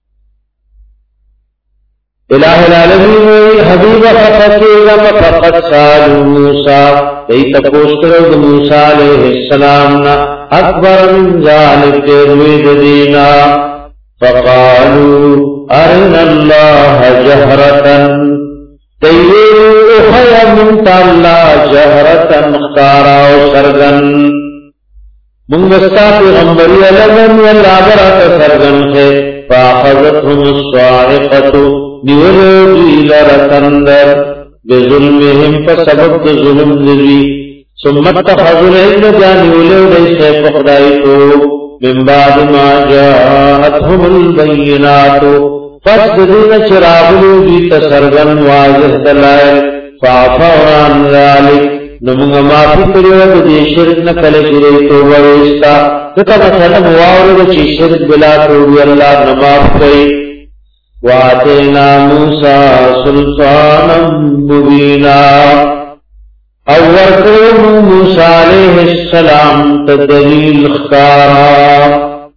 الہ العالمین وی حبیب فقطیغا فقط سالو موسیٰ ای تپوس کرو موسیٰ علیہ السلامنا اکبر من ذالک تیروید دینا فقالوا ارنا اللہ جہرتن تیویرو اخیم تاللہ جہرتن اختارا و سرگن منگستا پیغمبری علمن واللہ برات سرگن ہے فاخذتهم الصاعقت نیولو دیل رتندر بظلمهم فسبب ظلم ذری ثم اتخذوا العلم جانیولو لیسے فقدائتو من بعد ما جاءتهم البینات فاسدین چراغلو جی تسرگن واضح دلائل فعفوا عن ذالک نمونگا معافی کریو دی شرک نکل جری تو ویستا تکا مثلا مواورد چی شرک بلا توڑی اللہ نماف کئی وآتینا موسیٰ سلطانا مبینا اور کرم موسیٰ علیہ السلام تدلیل اختارا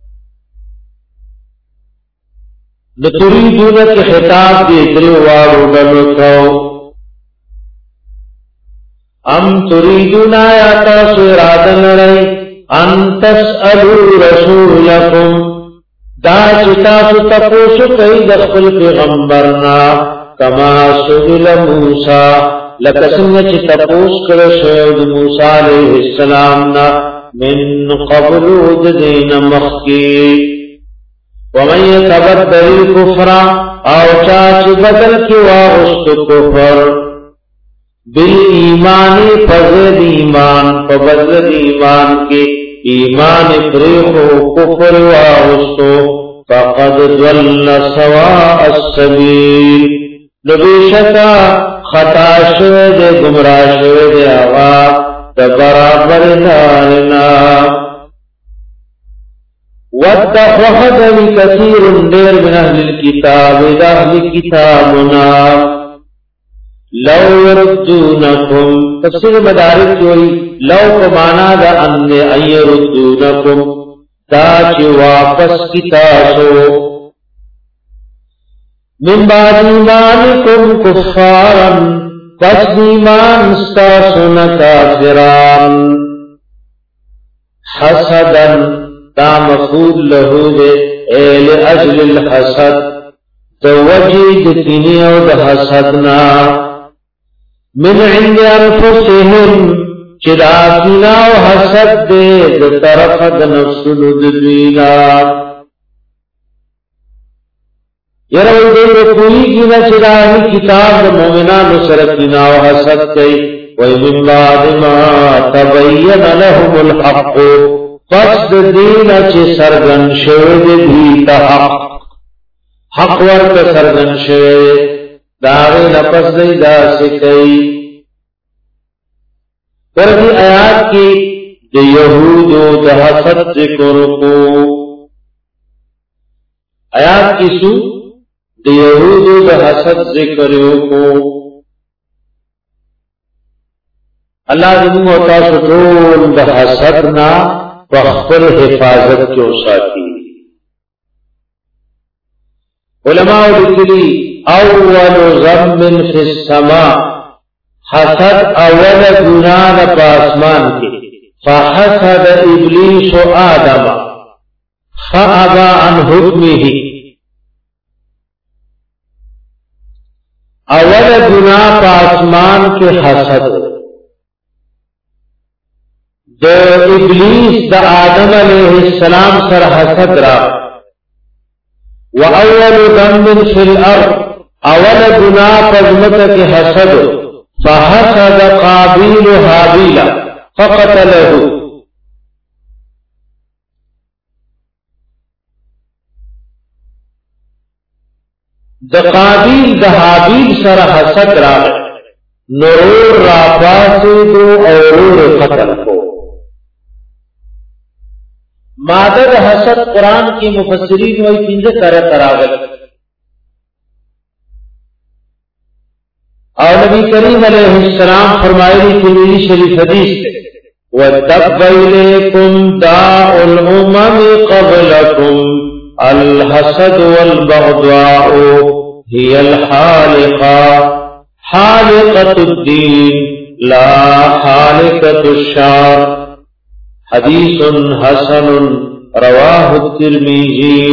نتریدون کے خطاب دیتری وارو بلکو ام تریدون آیاتا سرادن رئی ان تسألو رسولکم دا چتاسو تپوسو کئی دخل پیغمبرنا کما سئل موسیٰ لکسنگ چی تپوس کرشید موسیٰ علیہ السلامنا من قبل دین مخی ومن یتبدل الکفر او چاچ بدل کی واغست کفر بالایمان فضل ایمان فبدل ایمان کی ایمان پریخو کفر واغستو فقد ضل سواء السبیل نبیشکا خطا شوے دے گمراہ شوے دے آغا دا برابر دارنا واتخذ کثیر دیر من اہل الكتاب دا اہل کتابنا لو یردونکم تفسیر مدارک جوئی لو کمانا دا ان ان یردونکم دا چی واپس کتاسو من بعد ایمانکم کفارا پس ایمان ستاسونا کافران حسدا دا مفعول لہو دے اے لأجل الحسد دا وجید تینیو دا حسدنا من عند انفسهم چدا تینا و حسد دے دا طرف دا نفس ندوینا یرو دے کوئی کینا چدا ہی کتاب دا مومنان سرکینا و حسد دے وَمِن بَعْدِ مَا تَبَيَّنَ لَهُمُ الْحَقُّ پس دینا چی سرگن شوید دیتا حق حق ورک سرگن شوید داغی نپس دیدا سکئی پردی آیات کی دی یہود و دا حسد ذکر کو آیات کی سو دی یہود و دا حسد ذکر کو اللہ دنوں ہوتا سکون دا حسدنا وخبر حفاظت جو ساتھی علماء لکلی اول ضم فی السماء حسد اول گناہ پاسمان کے فحسد ابلیس آدم فابا عن حکمه اول گناہ پاسمان کے حسد دو ابلیس دا آدم علیہ السلام سر حسد را و اول ذنب فی الارض اول گناہ پزمت کے حسد فحسد قابیل حابیل فقتلہ دا قابیل دا حابیل سر حسد را نرور را پاسی دو اورور قتل کو مادر حسد قرآن کی مفسرین وہی پنجے طرح تراغل اور نبی کریم علیہ السلام فرمائے ترمذی شریف حدیث سے وَتَبَّ إِلَيْكُمْ دَاءُ الْأُمَمِ قَبْلَكُمْ الْحَسَدُ وَالْبَغْضَاءُ هِيَ الْحَالِقَةُ حَالِقَةُ الدِّينِ لَا حَالِقَةُ الشَّارِ حدیث حسن رواہ الترمذی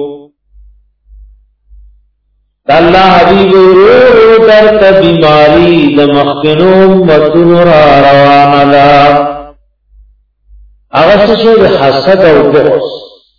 اللہ حبیب رو در بیماری دمخنوم مدن را روان لا اغسسو حسد و بغض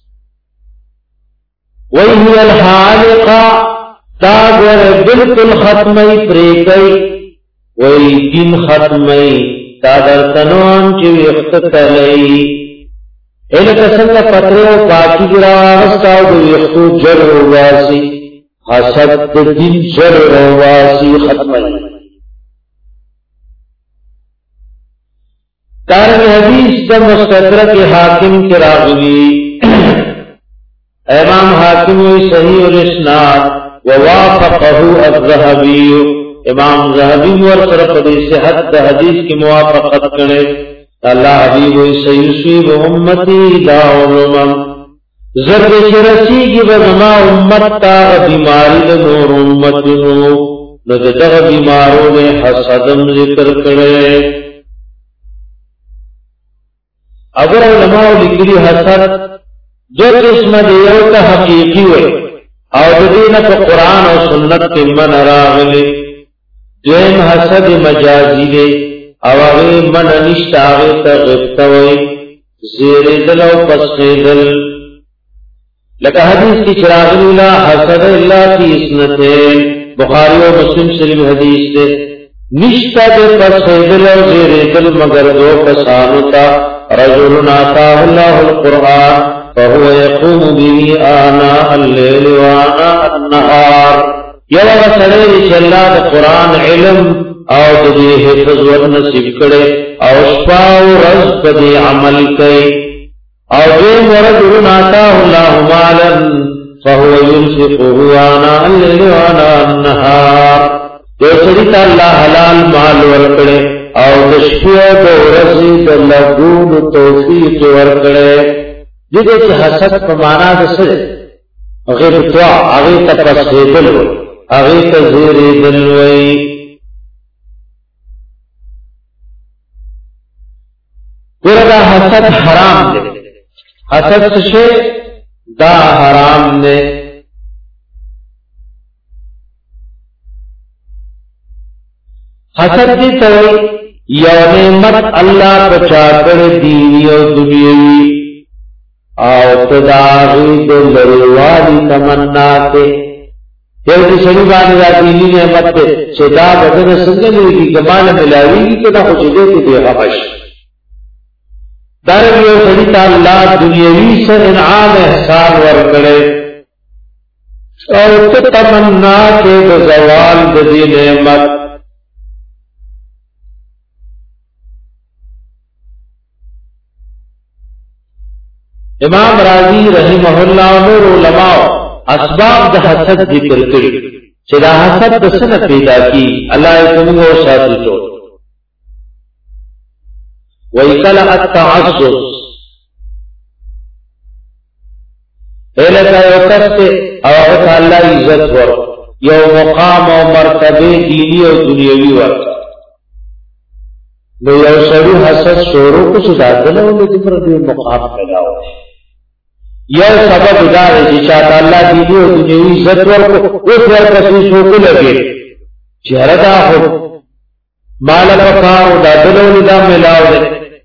وہی الحالقہ تاگر بالکل ختمی پریکی وہی دن ختمی دادر تنوان چوی اختتلی ایلکا سنگا پترے و پاکی گرا آغستاو دوی اختو جر رواسی حسد دن جر رواسی ختمی دارن حدیث دا مستدرک حاکم کے راغوی امام حاکم وی صحیح الاسناد ووافقہ الذہبی امام ذہبی مور طرف حدیث صحت حدیث کی موافقت کرے اللہ حبیب سیصیب امتی لا علمم زرد شرسی کی بزما امت تا بیماری نور امت نو نددغ بیماروں نے حسدم ذکر کرے اگر علماء لکلی حسد جو قسم دیو کا حقیقی ہوئے اور دین کو قرآن و سنت کے من راغلے دویم حسد مجازی دے او اغی من نشت آغی تا غفتوئی زیر دل و پسخیدل لکہ حدیث کی چراغل لا حسد اللہ کی اسنتین بخاری و مسلم شریف حدیث دے نشت دے پسخیدل و زیر دل مگر دو کسانو تا رجل آتاہ اللہ القرآن فهو يقوم به آناء الليل وآناء النهار. یو سړی چې الله د قرآن علم او د دې حفظ ور نصیب کړي او شپه او ورځ په دې عمل کوي او دې ورجل آتاه الله مالا فهو ينفقه آناء الليل وآناء النهار. دې سړي ته الله حلال مال ورکړي او د شپې او ورځې د لګون توفیق ورکړي. دې چې حسد په معنا د څه هغه توا هغه تپسېدل هغه ته زیریدل وي. وردا حسد حرام دی. حسد څه دا حرام دی. حسد دې ته یو نعمت الله پچا کړ دی او دنیوي او تداغی دو لروالی تمنا تے یو دی سنی بانی دا دینی نعمت تے چدا بدن سنگلی کی کمال ملاوی کی کنا خوشدے تے بے غمش دارم یو سنی تا اللہ دنیاوی سر انعام احسان ورکڑے او تتمنا تے دو زوال دی نعمت. امام راضی رحمہ اللہ نور علماء اسباب د حسد ذکر کړي چې دا حسد د څه پیدا کی الله یې کومو ساتي ټول وَيَكَلَ التَّعَسُّسُ الکه یو کس او هغه الله عزت ور یو مقام او مرتبه دینی او دنیوي ور نو یو سړي حسد شروع کو څه داخله ولې د پردي مقام پیدا و. یو سبب دا دی چې الله دې او دنیوي عزت ورکو اوس ورکړي شو کو لګي چې هردا هو مال پکاو دا دلو دا ملاو دې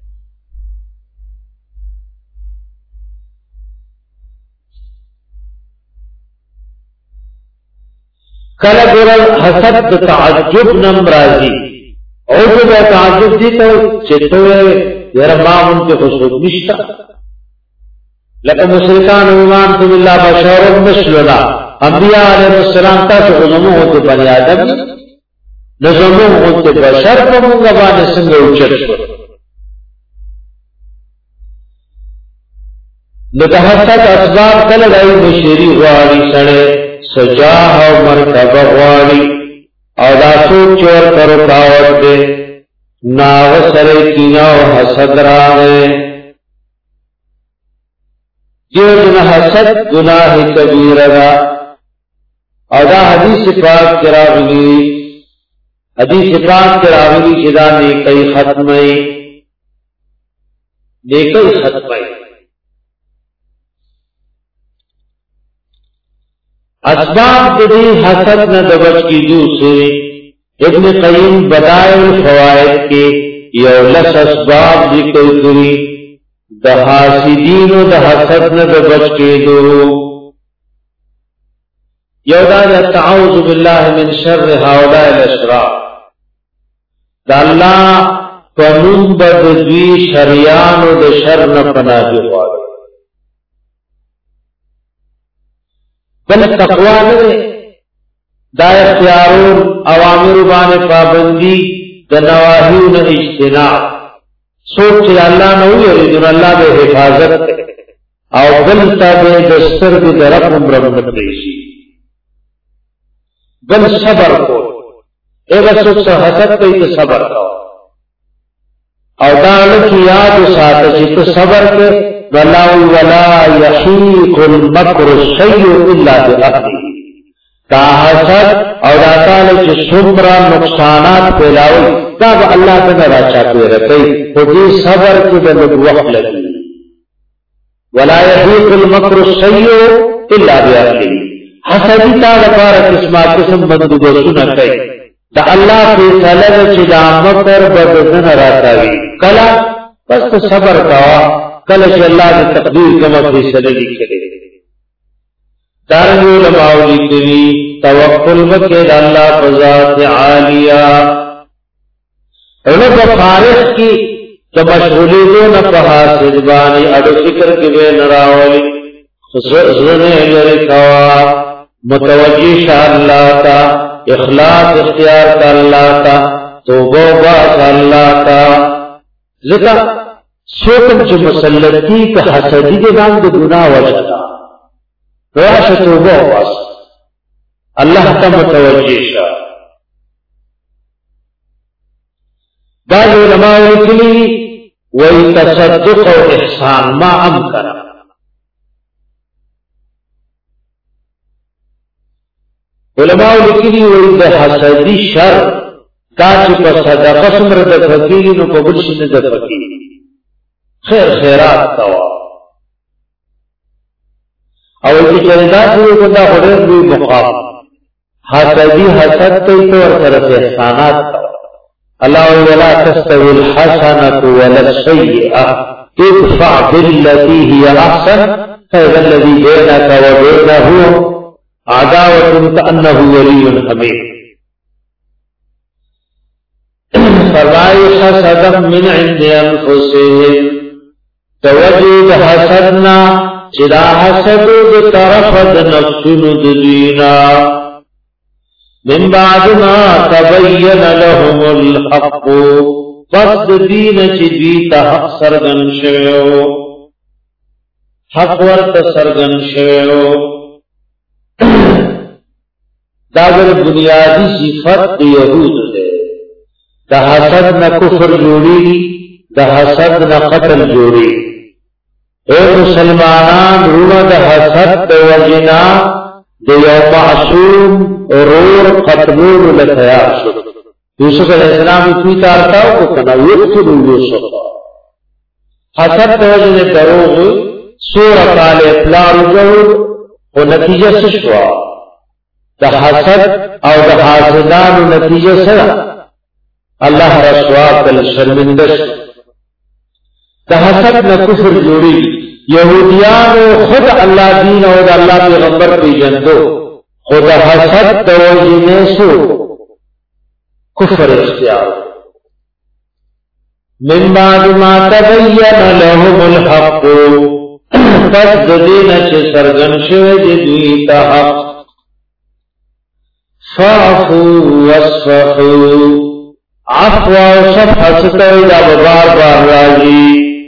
کله ګور حسد تعجب نم راضي او جو تعجب دي ته چې ته يرمامن کې خصوص نشتا لکه مشرکان ایمان بالله بشر مثلنا انبیاء علیہ السلام تاسو علماء ہوتے بنی آدم نظمو ہوتے بشر په موږ باندې څنګه اوچت شو. لکه حسد اسباب کله دای بشری غواړي سره سجاه او مرتبه غواړي او دا سوچ اور کرو کاوت دے ناو سره کینا او حسد راغے جو جن حسد گناہ کبیرہ دا او دا حدیث پاک کراغلی حدیث پاک کراغلی جدا نیکی ختمی نیکی ختمی اسباب دی حسد نہ دبچ کی دوسری ابن قیم بدائع الفوائد کے یولس اسباب ذکر کری د حاسدین و د حسد نہ دبچ کے دو یودا تعوذ باللہ من شر هؤلاء الاشرار دا اللہ قانون بدوی شریان و د شر نہ پناہ غواړي بل تقوا نه دا اختیارون اوامر باندې پابندی د نواهیونو اجتناب سوچ الله نو یریدون الله به حفاظت او بل تابع د سترګې درپ مرمت دیشي بل صبر کو ایغه څوک حسد کوي ته صبر کو او دا لکه یاد ساته چې صبر کې ولا ولا يحيق المكر السيء الا باهله کا حسد او دا تعالی چې څومره نقصانات پیلاوي دا به الله تعالی راچا کوي رکھي او دې صبر کې د وخت لګي ولا يحيق المكر السيء الا باهله حسد تا لپاره قسمه قسم بندوبستونه کوي دا الله په طلب چې دا مکر بدن راځي کلا بس صبر کوا کله چې الله د تقدیر کومه فیصله لیکلي دارنګ علماء لیکلي توکل وکړه د الله په ذات عالیه او په فارغ کې تو مشغولی دو نہ حاسد بانی اڑو فکر کی بے نراولی زرنے لری کوا متوجی شاء اللہ تا اخلاص اختیار کا اللہ تا توبہ باس اللہ تا ذکر سوکم چی مسلطی کا حسدی کے نام دے گناہ وجہتا راش توبہ باس اللہ تا متوجی شاء بعض علماء لکلی وی تصدق و احسان ما امکن علماء لکلی وی دا حسدی شر کاچی پا صدقہ سمر دا فقیری نو قبل شن دا فقیری خیر خیرات توا اول کی چلدات ہوئی کندہ خودر دوی مقام حسدی حسد تی تو ورطرف احسانات توا اللہ ولا تستوی الحسنة ولا السیئة ادفع باللتی ہی احسن فإذا الذی بینک وبینہ عداوة كأنه ولي حميد فرمائی حسدا من عند انفسهم توجد حسدنا چدا حسدو دو طرف د نفسونو دلینا من بعد ما تبین لهم الحق پس دین چی دیتا حق سرگن شویو حق ورت سرگن شویو داگر بنیادی صفت یہود دے دا حسد نہ کفر جوڑی دا حسد نہ قتل جوڑی اے مسلمانان رونا دا حسد دا وجنا دا یو معصوم رور قتلون لتیار شد یوسف علیہ السلام اتنی تارتاو کو کنا یقتلو یوسف حسد دا وجنا دروغ سورة آل اطلال جوڑ و نتیجہ سشوا دا حسد او دا حاسدان و نتیجہ سرا اللہ رسوات دل شرمندش دا حسد نہ کفر جوڑی یہودیان خود اللہ دین و دا اللہ پیغمبر پی جندو خود حسد دا وجنے سو کفر اختیار من بعد ما تبین لهم الحق پس دین چه سرگن شوه جدویتا حق فعفو وصفحو عفو و صفحہ ستوی دا بار بار راجی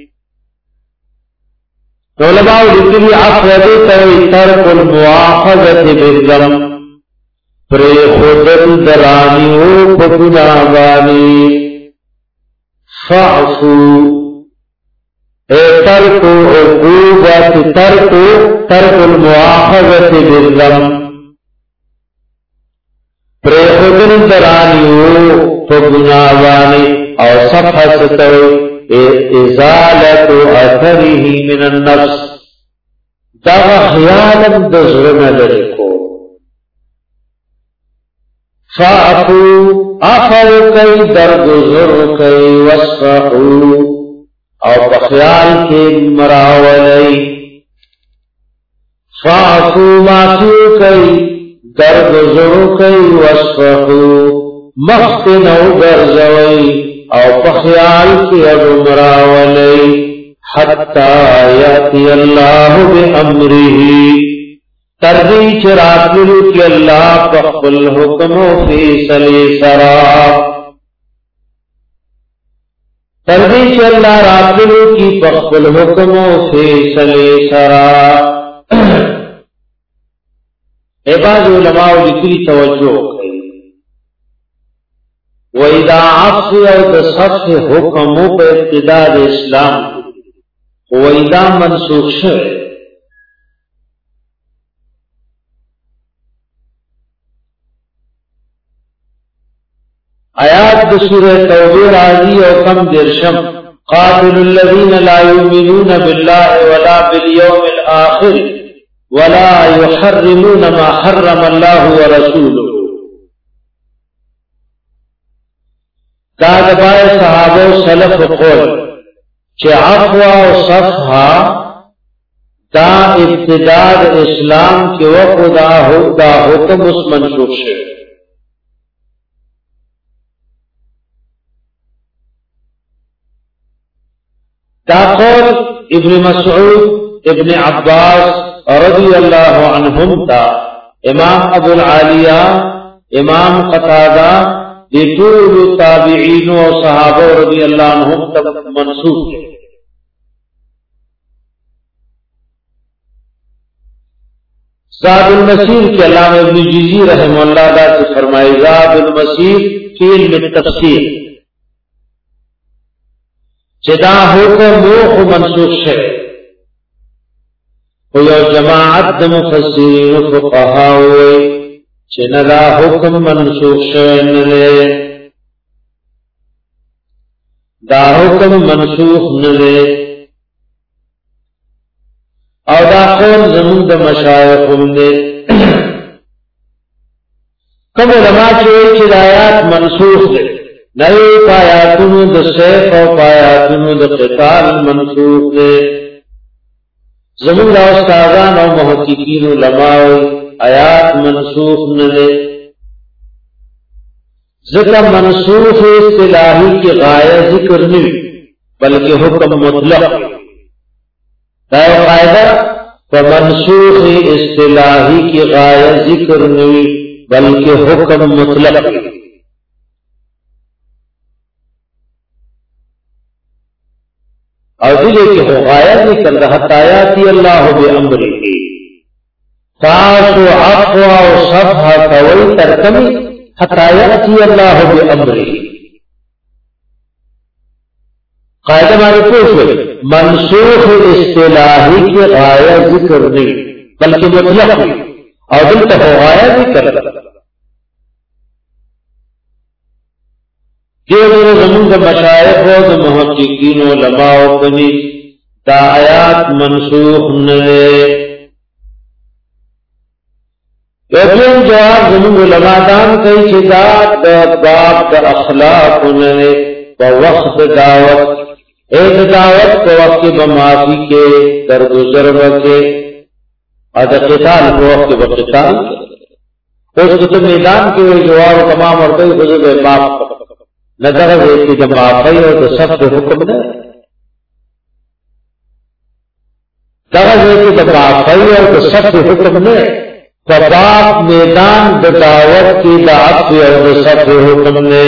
علماء لکلی عفو دیتوی ترک المواخذت بالذم پری خودل درانیو پکنابانی فعفو اے ترک عقوبت ترک ترک المواخذت بالذم پریخدن درانیو فگناوانی او صفحتو ازالت اثره من النفس دغ خیالم دزرن لرکو فاعفو افو کئی درگزر کئی وصفحو او بخیال کے مراولی فاعفو مافیو کئی درگزرو کئی وصفحو مختنو برزوی او بخیال کی ابو مراولی حتی یاتی اللہ بی امرہی تردی چراتلو کی اللہ بخبل حکمو فیصلی سرا تردی چ اللہ راتلو کی بخبل حکمو فیصلی سرا عباد علماء لکلی توجہ کئی وَإِذَا عَفْوَ وَتَصَفْحِ حُكْمُ بِابْتِدَاءِ اسلام وَإِذَا منسوخ شوه آیات سورہ توبہ راضی اور کم درشم قاتل الذین لا یؤمنون باللہ ولا بالیوم الآخر ولا يحرمون ما حرم الله ورسوله دا دبائے صحابہ و سلف قول چھ عفو و صفحہ دا ابتداد اسلام کے وقت دا حکم اس منسوخ شے دا قول ابن مسعود ابن عباس رضی اللہ عنہم تا امام ابو العالیہ امام قتادہ طول تابعین و صحابہ رضی اللہ عنہم تک منسوخ ہے. زاد المسیر کے علامہ ابن جیزی رحمہ اللہ دا سے فرمائے زاد المسیر فی علم تفسیر چدا حکم موخ منسوخ ہے و یو جماعت مفسرین و فقہا ہوئے چندا حکم منسوخ شوئے دا حکم منسوخ نلے او دا قول زمون دا مشایخ ہمدے کم علماء چوئے چی آیات منسوخ دے نئے پایاتنو دا سیف او پایاتنو دا قتال منسوخ دے زمون دا استاذان او محققین علماء آیات منسوخ نلے ذکر منسوخ اصطلاحی کی غایہ ذکر نہیں بلکہ حکم مطلق قاعدہ فمنسوخ اصطلاحی کی غایہ ذکر نہیں بلکہ حکم مطلق. اور دلے کہ غایہ ذکر رہت آیاتی اللہ بامرہ تاسو عفو و صفحہ کوئی ترکمی حتی آیاتی اللہ بامرہ. قاعدہ مارے پوچھو منسوخ اصطلاحی کی غایہ ذکر نہیں بلکہ مطلق اور دل تک غایہ ذکر. جو میرے زمین کا مشائخ ہو تو محققین علماء کنی دا آیات منسوخ نلے. لیکن جواب زمین علماء دان کئی چیزات دا باب دا اخلاق نلے ووقت دعوت ایک دعوت کو وقت بمعافی کے درگزر کے اور قتال کو وقت بقتال کے اس کو میدان کے جواب تمام اور کئی بزرگ باپ نظر ہے کہ جب معافی ہو تو سب کے حکم دے درد ہے کہ جب معافی ہو تو سب کے حکم دے تو باپ میدان دعوت کی دعوت اور سب کے حکم دے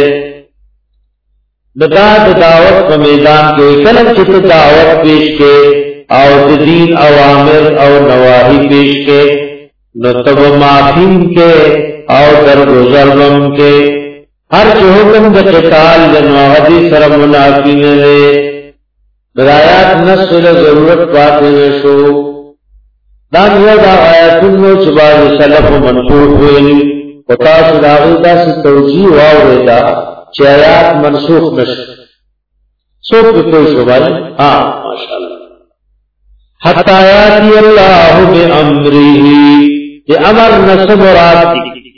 بدات دعوت کو میدان کے کلم چت دعوت پیش کے اور دین اوامر اور نواہی پیش کے نتب معافین کے اور درد و ظلم کے ہر جو حکم کا قتال جنوادی سر منافین نے برایات نسل ضرورت پاتے شو دان یہ دا آیاتن میں چباز سلف منفوق ہوئی وطاس داغیدہ سے توجیح واؤریدہ چیات منسوخ نشد سوک کوئی شبائی ہاں ماشاءاللہ حتی آیاتی اللہ بے امری یہ امر نسب مراد دی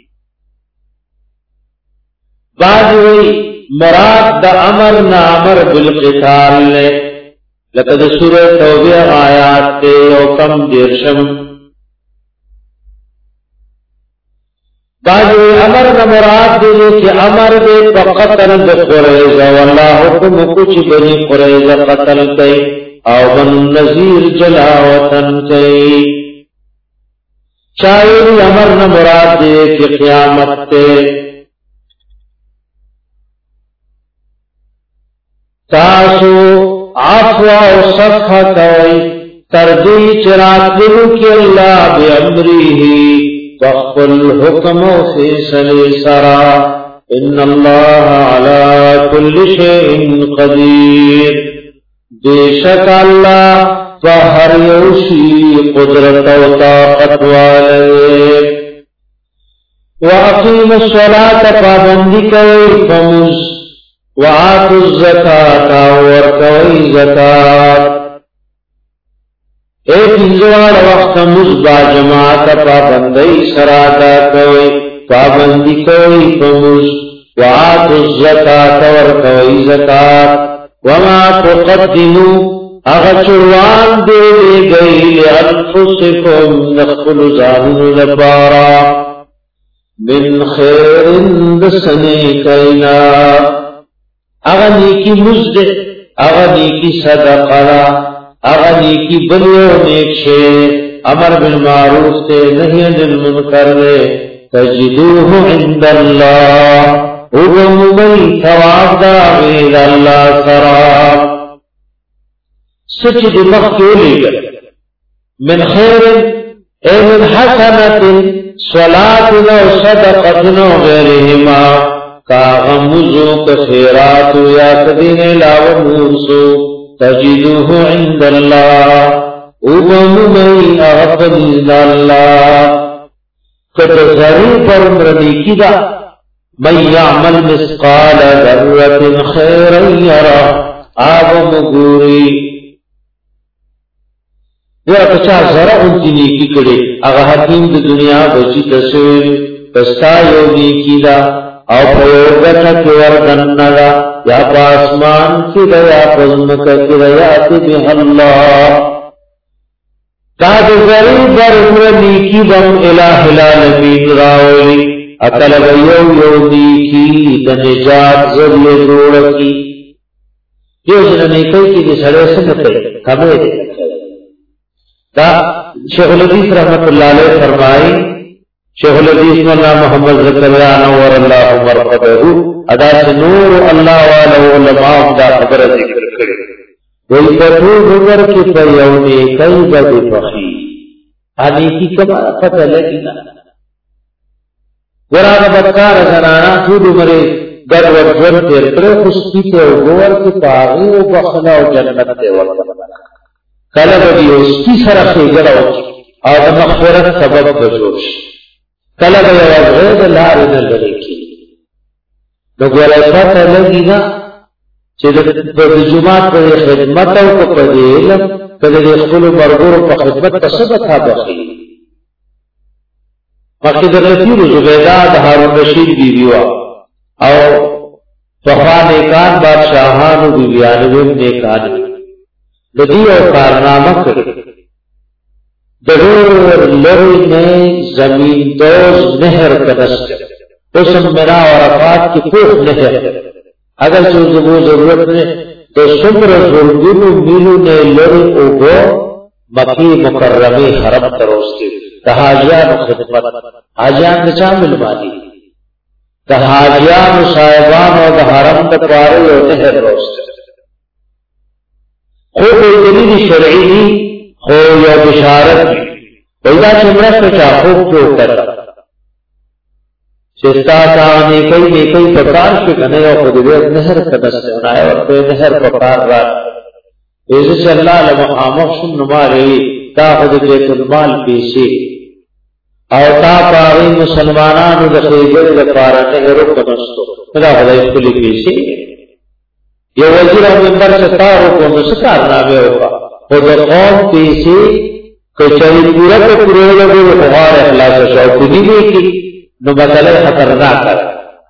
بعد ہوئی مراد دا امر نا امر بالقتال لے لقد سورہ توبہ آیات تے او کم دیرشم بعد امر نہ مراد دے کہ امر دے فقتل دے قریظہ واللہ حکم کچھ بنی قریظہ قتل کئی او بن نذیر جلاوطن کئی شاید امر نہ مراد دے کہ قیامت تے تاسو عفو و صفحہ کوئی تردی چرات دلو کی اللہ بے امری وقل حکم فیصل سرا ان اللہ علی کل شیء قدیر بے شک اللہ بہر یوشی قدرت و طاقت والے. واقیم الصلاة پابندی کوئی فمز وآتوا الزکاة ورکوئی زکاة ایک انزوار وقت مزبا جماعت پابندی سرادا کوئی پابندی کوئی فمز وآتوا الزکاة ورکوئی زکاة وما تقدموا اغچروان دے گئی لأنفسکم نخل زانن لبارا من خیر دسنی کئینا اغا نیکی مزد اغنی کی صدقہ اغنی کی بلیو نیک شے امر بالمعروف سے نہی عن المنکر تجدوہ عند اللہ اگمئی ثواب دا غیر اللہ سراب سچ دماغ کیوں لے گئے من خیر اے من حسنت صلاتنا و صدقتنا و غیرہما کاغمزو کخیرات یا کدین علاوہ موسو تجدوہ عند اللہ اگمئی اغفدین اللہ کتظری پر امرنی کی دا من یعمل مسقال ذرت خیرا یرا آب مگوری یا کچا ذرا انتی نیکی کرے اگا حکیم دی دنیا بچی تسویر پستا یو نیکی دا او پیوگتا کی وردن نگا یا پاسمان کی دا یا پزمکا کی دا یا تبیح اللہ کاد ذری در امر نیکی دم الہ العالمین راولی اطلب یو یو نیکی دا نجات ذریع روڑکی یو جنہ نیکی کی دی سڑے سنتے کمے دے دا شیخ الحدیث رحمت اللہ علیہ فرمائی شیخ الحدیث مولانا محمد زکریا نور اللہ مرقبہ ادا سے نور اللہ والو علماء دا خبر ذکر کرے وہی پتو گزر کی پیونی کئی بدی پخی آنی کی کما پتہ لگی نا گرانا بدکار زنانا خود مرے گر وجور تیر کرے خسکی تے گور کی پاغی و بخنا و جنت تے وقت کلب دیو اسکی سرخی گلو اور مغفرت سبب بجوش کلب دیو غیر لارن لرکی نو گولا پتہ لگی نا چه د جماعت په خدمت او په علم په دې خپل مرګورو په خدمت ته څه تابعي مخکې د رسول زبیده د هارون رشید بیبیوا او طوفان کان بادشاہانو بیبیانو نیکان د دې او کارنامه کړ د ډېر لوی نه زمین دوز نهر کدست اوسم میرا اور افات کی کوه نهر اگر جو وہ ضرورت نے تو سمر ظلمونو میلو نے لڑ اوگو مکی مکرمی حرم تروستے تحاجیان خدمت حاجیان نچا ملمانی تحاجیان صاحبان و حرم تکوارے و نہر روستے خوب دلیل شرعی دی خو یا بشارت دی ویدہ چمرس چا خوب جو کرتا چستا تانے کئی نے کئی پکار کے کنے اور خود دیر نہر قدس بنائے اور بے نہر پکار رات ایسے سے اللہ لمحامق سن نمارے تا خود بیت المال پیسے اور تا پاغی مسلمانان دخیگر دپارا نہرو قدستو خدا خدا اسکلی پیسے یہ وزیر ممبر سے تارو کو مسکار نامے ہوگا خود قوم پیسے کچھلی پورا کو پورے لگے بخار اخلاص شوق نہیں دیکھی نو مسئلہ خطرناک ہے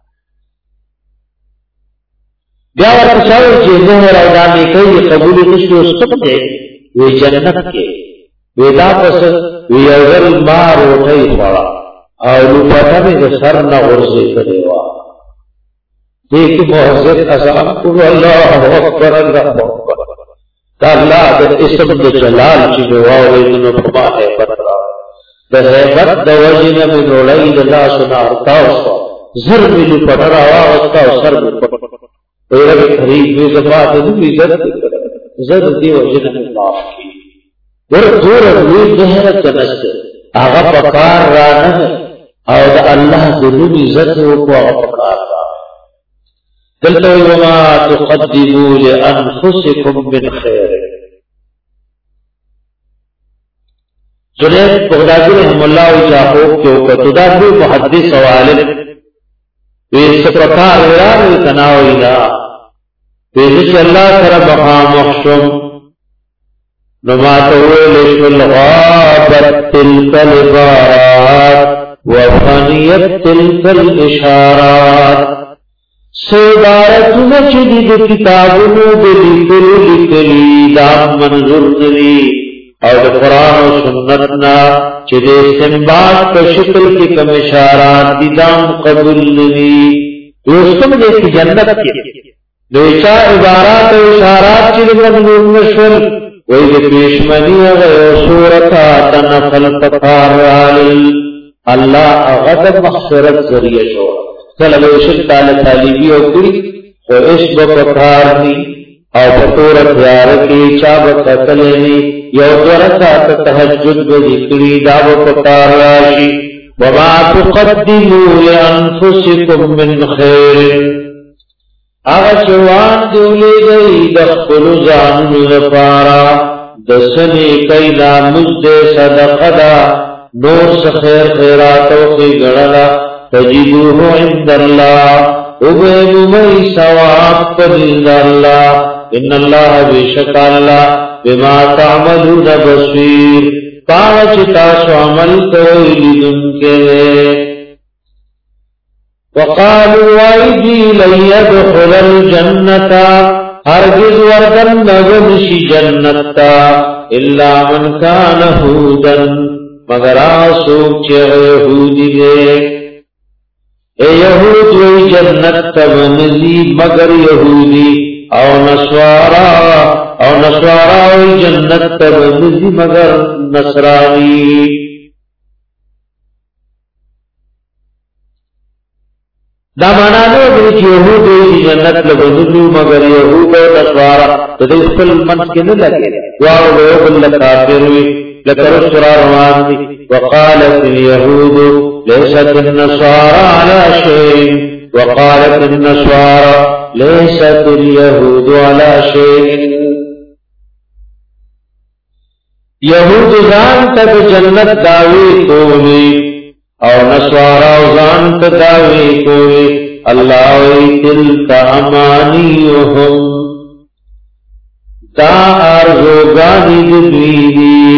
بیا ورته شاور چې نهر او دامې کوي قبول نشي او سب دې وی جنت کې ودا پس وی اول ما روټي خورا او نو پته دې سر نه ورسې کړي وا دې کې موحد اذان کو الله اکبر الله اکبر دا الله د اسم د جلال چې واورې نو په ہے پتہ د هیبت د وجنه من ولای د الله سنا ارتاو زر ملي پټرا واغستا او سر په ایره خرید وی زفات د وی عزت زر دی وجنه الله کی ور زور وی زهر تنست هغه پکار را نه او د الله د لوی عزت او هغه پکار را دلته وما تقدموا لانفسکم من خیر جنید بغدادی رحم اللہ اجاہوب کے اوپر تدادی محدث و عالم ویس پکار ویران ویتناوینا ویسش اللہ سر مقام اخشم نماتویلش الغابت تلک البارات وفنیت تلک الاشارات سیدارت مجدد کتابنو دلی دلی دلی دام منظر دلی اور قرآن و سنتنا چدے سنباد کا شکل کی کم اشارات دیدام قبول نوی دوستم دیکھ جنت کے دوچا عبارات و اشارات چی مضمون نشول وی دی پیشمنی غیر صورتا تنفل پکار رالل اللہ اغدب مغفرت ذریعہ شو کل ویشک تال تعلیبی او کری و عشق پکارنی او پتور اتیارکی چاب قتلنی یو دورکات تحجد بذکری داب پکار راشی وما تقدموا لأنفسكم من خیر آغا چوان دیولی گئی دخلو زانو لپارا دسنی کئی نامزد صدقدا نور سخیر خیراتو کی گڑلا تجیدوه عند اللہ ابین مئی سواب پدند اللہ ان اللہ بیشک اللہ بما تعملون بصیر پاچ تاسو عمل کوئی لدن کے وقالوا وَإِذِي لَن يَدْخُلَ الْجَنَّةَ هرگز وردن نغنشی جنتا الا من کان ہودا مگر آسوک چے یہودی دے اے یہود وی جنت تبنزی مگر یہودی او نسوارا او نسوارا وی جنت تبنزی مگر نصرانی دا مانا نو دی یہود وی جنت لبنزی مگر یہود و نسوارا تو دی خل منس کے نلگے وارو لوگ لکافر وی لکر سرار روان دی وقالت اليهود ليست النصارى على شيء وقالت النصارى ليست اليهود على شيء یہود زان تک جنت دعوی کولی او نصارى زان تک دعوی کولی اللہ وی تلک امانیهم دا ارزوگانی دبیدی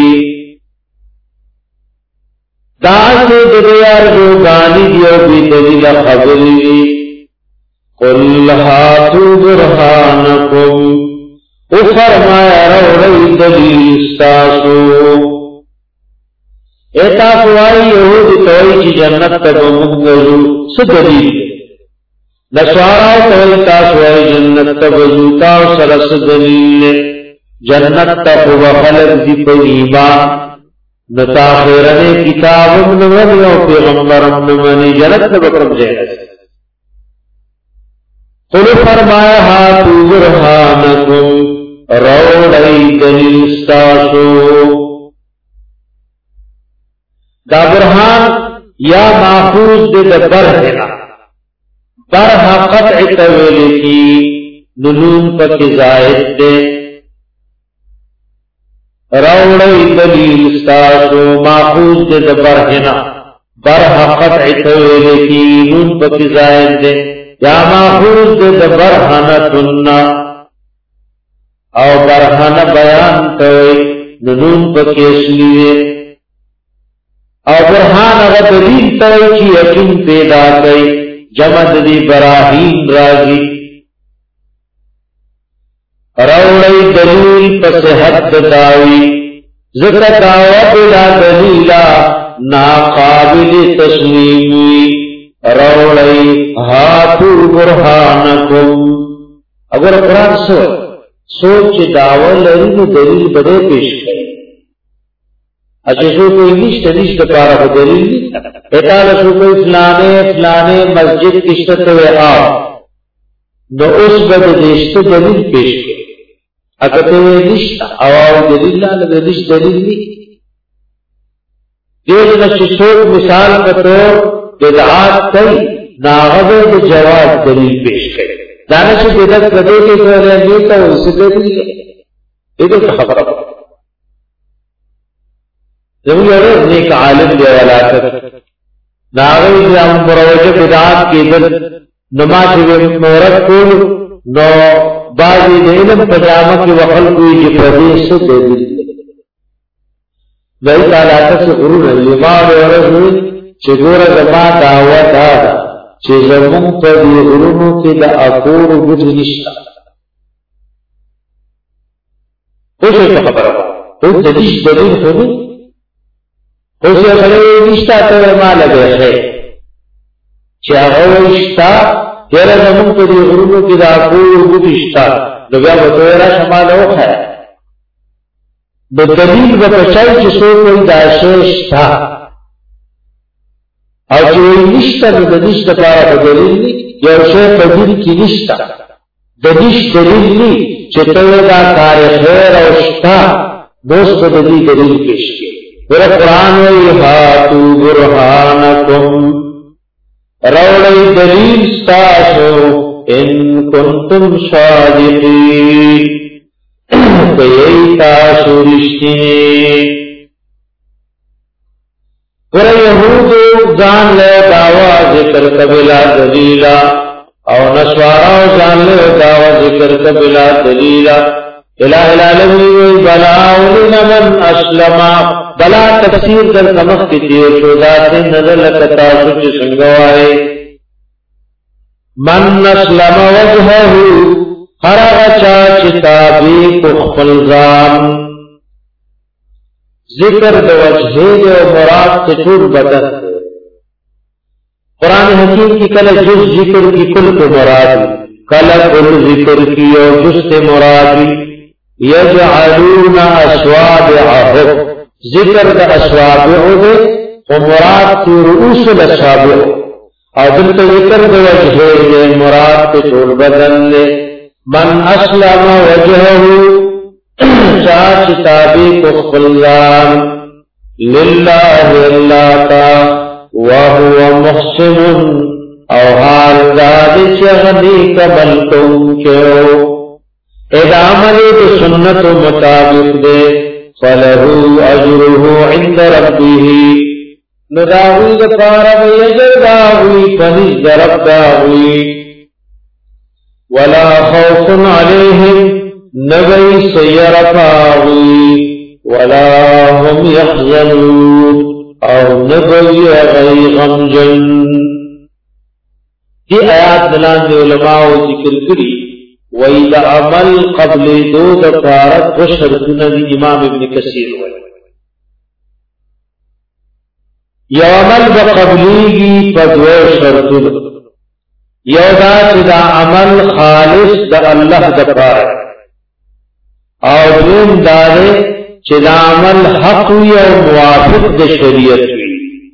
دانے دیار جو گانی دیو بی دلیل خبری قل ہاتو برحانکم او فرمایا روڑی دلیل استاسو ایتا فوائی یہود توئی چی جنت تب مگزو سدلیل نسوارا توئی تاسوائی جنت تب زوتاو سرس دلیل جنت تب وخلق دی پنیبان نتا خیرنے کتابم نمانی و پیغمبرم نمانی جنت نبکرم جہد قل فرمایا ہاتو برحانکم روڑی دلیل استاسو دا برحان یا ماخوذ دے دا برحنا برحا قطع طویلے کی ننون پک زائد دے روڑی دلیل استاسو ماخوذ دے دا برحنا برحا قطع طویلے کی نون پک زائد دے یا ماخوذ دے دا برحنا تننا او برحنا بیان توئی ننون پک اسلیے او برحان اگر دلیل توئی کی یقین پیدا کئی جمد دی براہین راگی روڑی دلیل پس حد داوی ذکر دعوی بلا دلیلا ناقابل تسلیمی روڑی ہاتو برحانکم اگر قرآن سو سوچ دعوی لرین دلیل بدے پیش کرے اچھا سو کوئی نشت نشت پارا کو دلیل اتالا سو کوئی فلانے فلانے مسجد کشتت وے آو نو اس بد دیشت دلیل پیش کرے اگر تو نشت آواو دلیل لالا نشت دلیل نہیں دیو نشت سوک مثال کتور بدعات کئی ناغذر جواب دلیل پیش کرے دانا سے بدعات کدے کے کوئی نیتا ہو اسے دلیل ہے ایدھے کا خبر ہو زمین اور نیک عالم دے ولاتت ناغذر جام مروجہ بدعات کی دل نماز مورد کول نو بعضی علم پجامہ کی وقل کوئی جی پردیش سے دے دی وہی تعالیٰ سے غرور ہے لیمان ورز ہوئی چی گورا زمان دعوت آدھا چی زمان پر دی غروروں کی دا اکور گج نشتا خوشی کا خبر ہو تو دلیش دلیل خودی خوشی اخلی نشتا تو ما لگے ہے چی اغوشتا یاره زمون په دې غرونو کې دا کوو بوتشتا نو بیا به توره شمال وخه د دلیل په پچای چې څو کوئی داشتا او چې نشته د نشته لپاره په دلیل یو څه په دې کې نشته د دې دلیل نه چې ته دا کار خیر او شتا دوست د دې دلیل پیش کړي ور قرآن وی هاتو برهانکم روڑی دلیل ستاسو ان کنتم صادقین کئی تاسو رشتینی ور یہودو جان لے دعوی ذکر قبلا دلیلا او نسواراو جان لے دعوی ذکر قبلا دلیلا الہ العالمین بلا ولمن اسلم بلا تفسیر در کمخ کی تیر شدات نظر لکتا سچ سنگوائے من اسلم وجہہو ہر اچا چتابی کخفلزان ذکر دو وجہے دو مراد تچور بدن قرآن حکیم کی کل جز ذکر کی کل کو مراد کل کل ذکر کی اور جز سے مراد یجعلون اصوابعہم ذکر دا اصوابعہ دے و مراد تی رؤوس الاصابع اور دلتا ذکر دا وجہے دے مراد تی طول بدن لے من اسلم وجہہو چاچ تابی کو خلان للہ اللہ تا وہو محسن او حال داد چغنی قبل تم کیو ادامنی تو سنت مطابق دے فلہو اجرہو عند ربیہی نداوی دپارا بیجر داوی فنز درب داوی ولا خوف علیہم نبی سیر پاوی ولا هم یحزنون او نبی غی غمجن دی آیات دلان دی علماء ذکر کری وَإِذَا عمل قبل دو دفارت و شرطنا دی امام ابن کثیر ہوئے یو عمل بقبلیگی پدو شرطنا یو دا چدا عمل خالص دا اللہ دفارت اور دون دارے چدا عمل حق ہوئی اور موافق دا شریعت ہوئی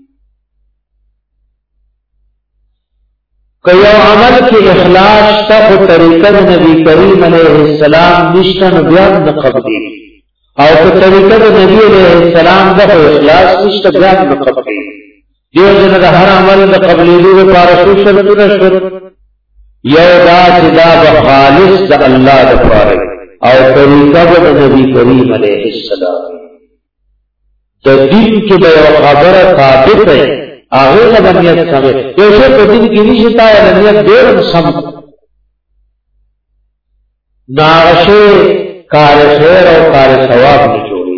کہ یو عمل کی اخلاص تک طریقہ نبی کریم علیہ السلام نشتن بیان نقبی اور کہ طریقہ نبی علیہ السلام دا اخلاص نشتن بیان نقبی دیو جنہ دا ہر عمل دا قبلی دو پارسو شرط نشتر یو دا چدا بخالص دا اللہ دا پارک اور طریقہ دا نبی کریم علیہ السلام دا دین کی دا خبر ثابت ہے آغیر لبنیت سمے یوشے پر دن کی نیشتا ہے لبنیت دیر سم ناغشے کار خیر اور کار ثواب نچوڑی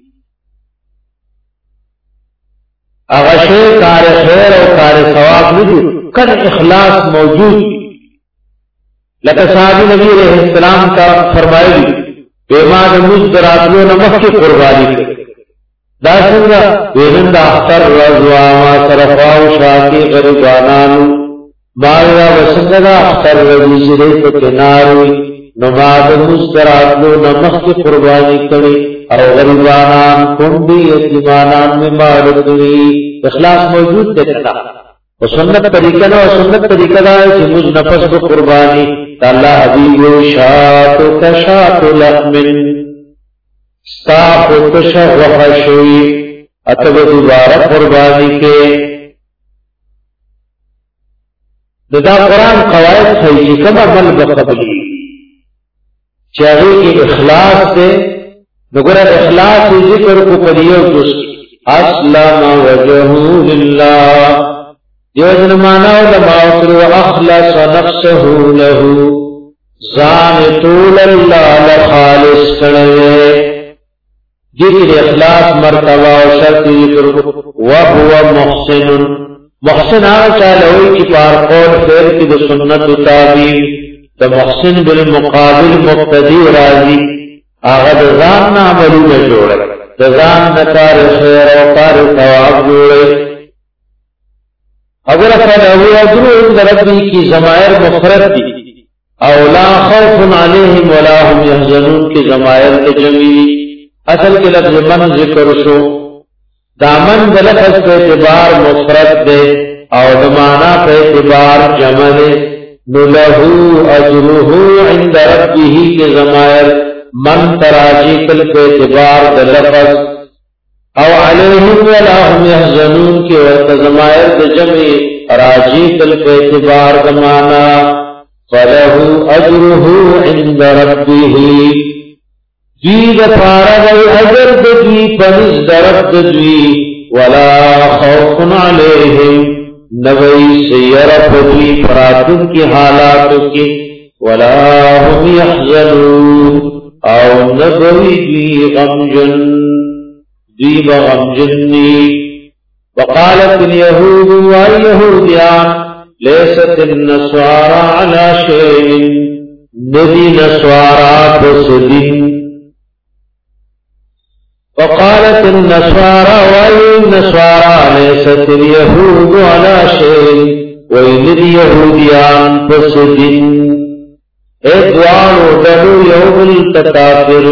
اغشے کار خیر اور کار ثواب نچوڑی کن اخلاص موجود لکہ صحابی نبی علیہ السلام کا فرمائی بیماد مجدراتلو نمک کی قربانی کے دا سنگا ویدن دا اختر رضواما صرفاو شاکی غریبانانو مارا وسنگا دا اختر رضی شریف کناروی نماد مستراتلو نمخ کی قربانی کری اور غریبانان کنبی یتیمانان میں مارکوی اخلاص موجود دیکھتا و سنت طریقہ نا و سنت طریقہ دا ہے کہ مجھ نفس کو قربانی تا اللہ حبیبو شاتو کشاتو لحمن ستاپ کشا وحشوی اتب دوبارہ قربانی کے دا قرآن قواعد خیجی کم عمل بقبلی چاہیے کہ اخلاص سے نگر اخلاص ذکر کو پڑھیو جس اسلام وجہو للہ دیو جن مانا علماء کرو اخلص نفسہو لہو زان طول اللہ لخالص کرے ذکر اخلاص مرتبہ و شرط ذکر وہو محسن محسن آچا لوئی کی پارقول خیر کی دو سنت و تعبیر دا محسن بالمقابل مقتدی راضی آغا دزان نعملو میں جوڑے دزان نکار خیر و کار ثواب جوڑے اگر فَلَهُ أَجْرُ عِندَ رَبِّهِ کی ضمائر مفرد دی او لا خوف علیہم ولا هم يحزنون کی ضمائر کے جمعی اصل کے لفظ من ذکر شو دامن دلفظ پہ اعتبار مفرد دے او دمانا پہ اعتبار جمع دے نُلَهُ أَجْرُهُ عِندَ رَبِّهِ کے ضمائر من تراجی کل پہ اعتبار دلفظ او علیہم ولا هم يحزنون کی وقت ضمائر جمعی راجی کل پہ اعتبار دمانا فَلَهُ أَجْرُهُ عِندَ رَبِّهِ دوی دفارا وی اجر دوی پنز درب دوی ولا خوف علیہم نوی سیر دوی پراتن کی حالاتو کی ولا هم يحزنون او نبوی دوی غمجن دوی بغمجنی وقالت اليهود واليهودیان لیست النصارى على شيء ندی نصارى بسدین وقالت النصارى والنصارى ليست اليهود على شيء وإن اليهوديان فسدين ادوان ودلو يوم التكافر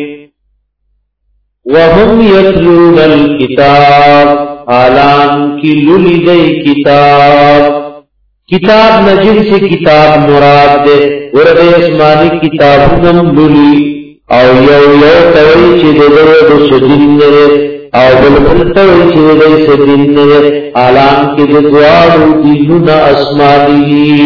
وهم يتلون الكتاب آلان کی للی دی کتاب کتاب نجل سے کتاب مراد دے ورد اسمانی کتاب نم للی او یو یو توی چی دے دے دے سدین دے او بلبل توی چی دے دے سدین دے آلان کی دے دوارو دینون اسمانی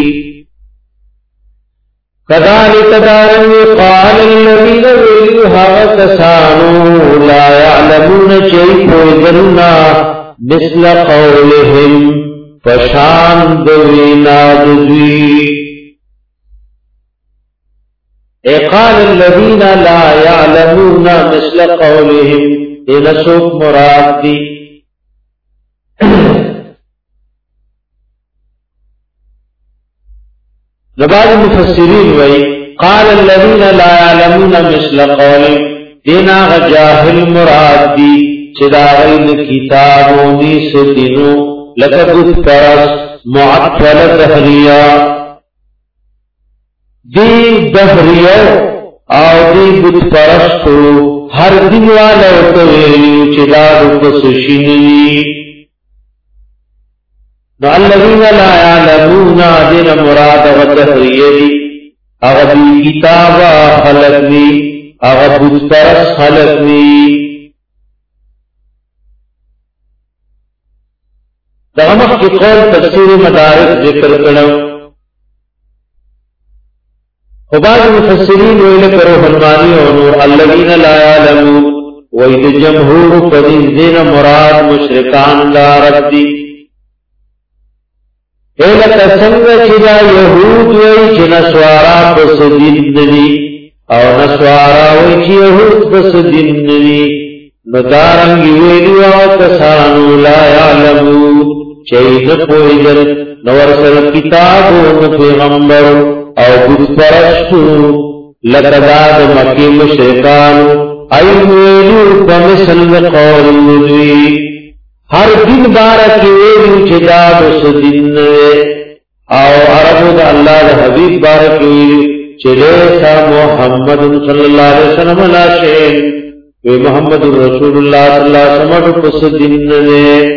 کذالک دارنی قال اللذین ویلوها کسانو لا یعلمون چی پویدلنا مثل قولهم فشان دوینا دوی قال الذين لا يعلمون مثل قولهم إلى سوق مراد دی نبال مفسرین وی قال الذين لا يعلمون مثل قولهم دینا غجاہل مراد دی چداغل کتابوں نیس دینوں لکبت پرس معطل دہریہ دی دہریو او دی بت پرستو ہر دن والا اتویلیو چدارو کسشنی نو الذین لا یعلمون دین مراد و دہریی اغبی کتابا خلقنی اغبت پرست خلقنی دغمق کی قول تفسیر مدارک ذکر کرو وبعض مفسرین ویل کرو حلمانی و نور الذین لا یعلمون وید جمہور قدیز دین مراد مشرکان لا رب دی ایلتا سنگ چدا یہود وی چی نسوارا بس دین دی او نسوارا وی چی یہود بس دین دی ندارنگی ویلو کسانو لا یعلمون چی نپویدر نورسل کتاب و پیغمبر او بت پرستو لقداد مکی مشرکان ایویلو بمثل قول دوی ہر دن بارکی ویلو چداد سدن او عربو دا اللہ دا حبیب بارکی ویلو چلیسا محمد صلی اللہ علیہ وسلم لا شئین وی محمد رسول اللہ صلی اللہ علیہ وسلم پسدن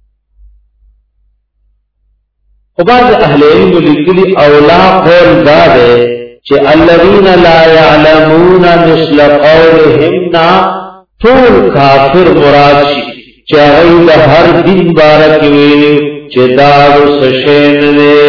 وبعض اہل علم لکلی اولا قول دادے چھ الذین لا یعلمون مثل قولهم نا طول کافر مراد شی چھ غیل ہر دن بارک ویلو چھ دارو سشین دے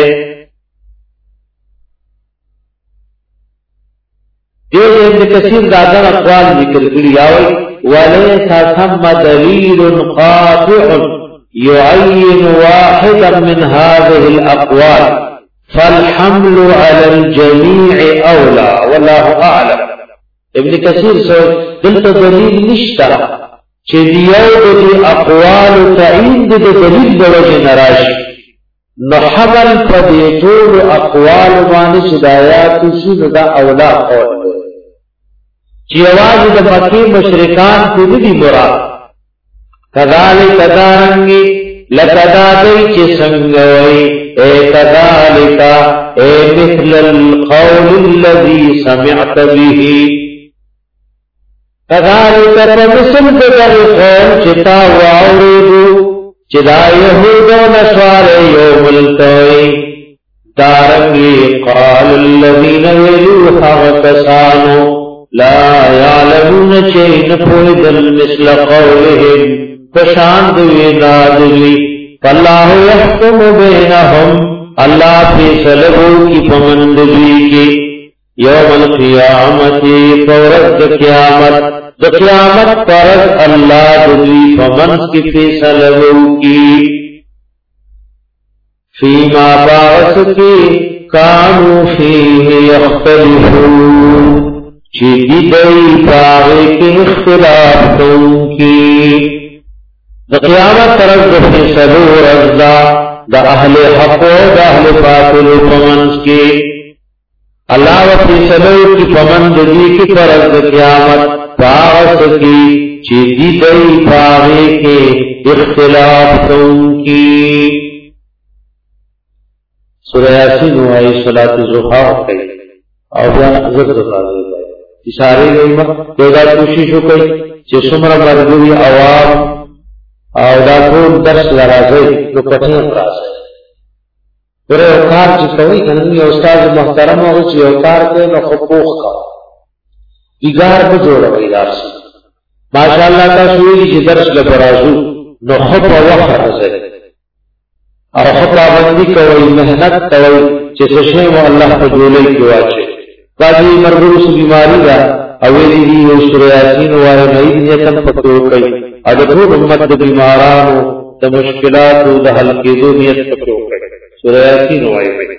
دیو ابن کثیر دادن اقوال ذکر کری آوئی ولیسا ثم دلیل قاطع يعين واحدا من هذه الأقوال فالحمل على الجميع أولى والله أعلم ابن كثير سوى دلت دليل نشتا چدیو دی اقوال تعین دی دلیل بوجه نراشی نحمل پدیتول اقوال وانی صدایات سید دا اولا قول چی آواز دا مکی مشرکان کو دی مراد کذالک دارنگی لکدا دی چی سنگوئی اے کذالکا اے مثل القول الذي سمعت به کذالکا پمسل دگر قول چتا واوریدو چدا یہود و نصار یوم التوئی دارنگی قال الذین ویلوحا وکسانو لا یعلمون چین پویدل مثل قولهم پشاند ویدادلی فاللہ یحکم بینہم اللہ فیصلہو کی پمندلی کی یوم القیامتی فورد قیامت قیامت پرد اللہ دلی فمن کی فیصلہو کی فیما باعث کی کانو فیہ یختلفون چیدی دی پاغے کے اختلاف کن کی دا قیامت طرف دا فیصلو رضا دا اہل حق و دا اہل باطل پمنس کی اللہ و فیصلو کی پمند دی کی طرف دا قیامت باعث کی چیدی دی پاغے کے اختلاف کن کی سورہ یاسین وائی صلاة الضحیٰ کئی اور بیان حضرت راضی ہے اشارے گئی مت پیدا کوشش ہو گئی کہ سمرہ مرگوی عوام اور داخل درس لرازی جو کٹھیں اپراز ہے پھر اوکار چکوئی کنمی استاذ محترم ہوگی چی اوکار کے نخبوخ کا ایگار کو جوڑا گئی دار سے ماشاءاللہ کا سوئی جی درس لبرازو نخب و وقت رازی اور خود آبندی کوئی محنت کوئی چیسے شیم و اللہ کو جولے کی واچے قادی مرگو سے بیماری دا اویلی دی سورہ یاسین وائے نئی نیتن پکڑو کئی ادھو امت دا بیمارانو دا مشکلاتو دا حل کی دو نیت پکڑو کئی سورہ یاسین وائے نئی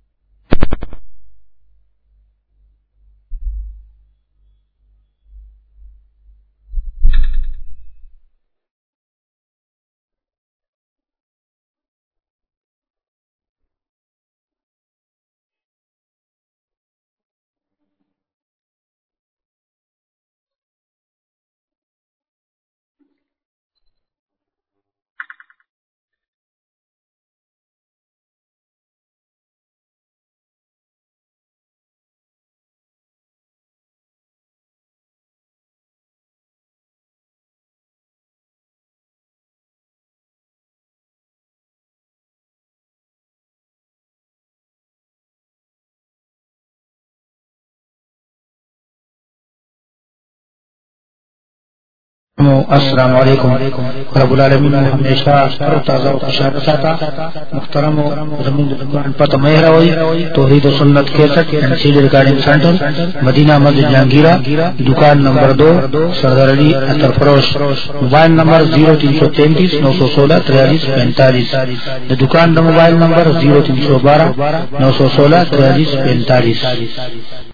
السلام علیکم رب العالمین ہمیشہ اور تازہ و خوشحال ساتا محترم زمین دکان پتہ مہر ہوئی توحید و سنت cassette and C D recording centre مدینہ مسجد جہانگیرہ دکان نمبر دو سردار علی اطہر فروش موبائل نمبر زیرو تین سو تینتیس نو سو سولہ تریالیس پینتالیس دکان کا موبائل نمبر زیرو تین سو بارہ نو سو سولہ تریالیس پینتالیس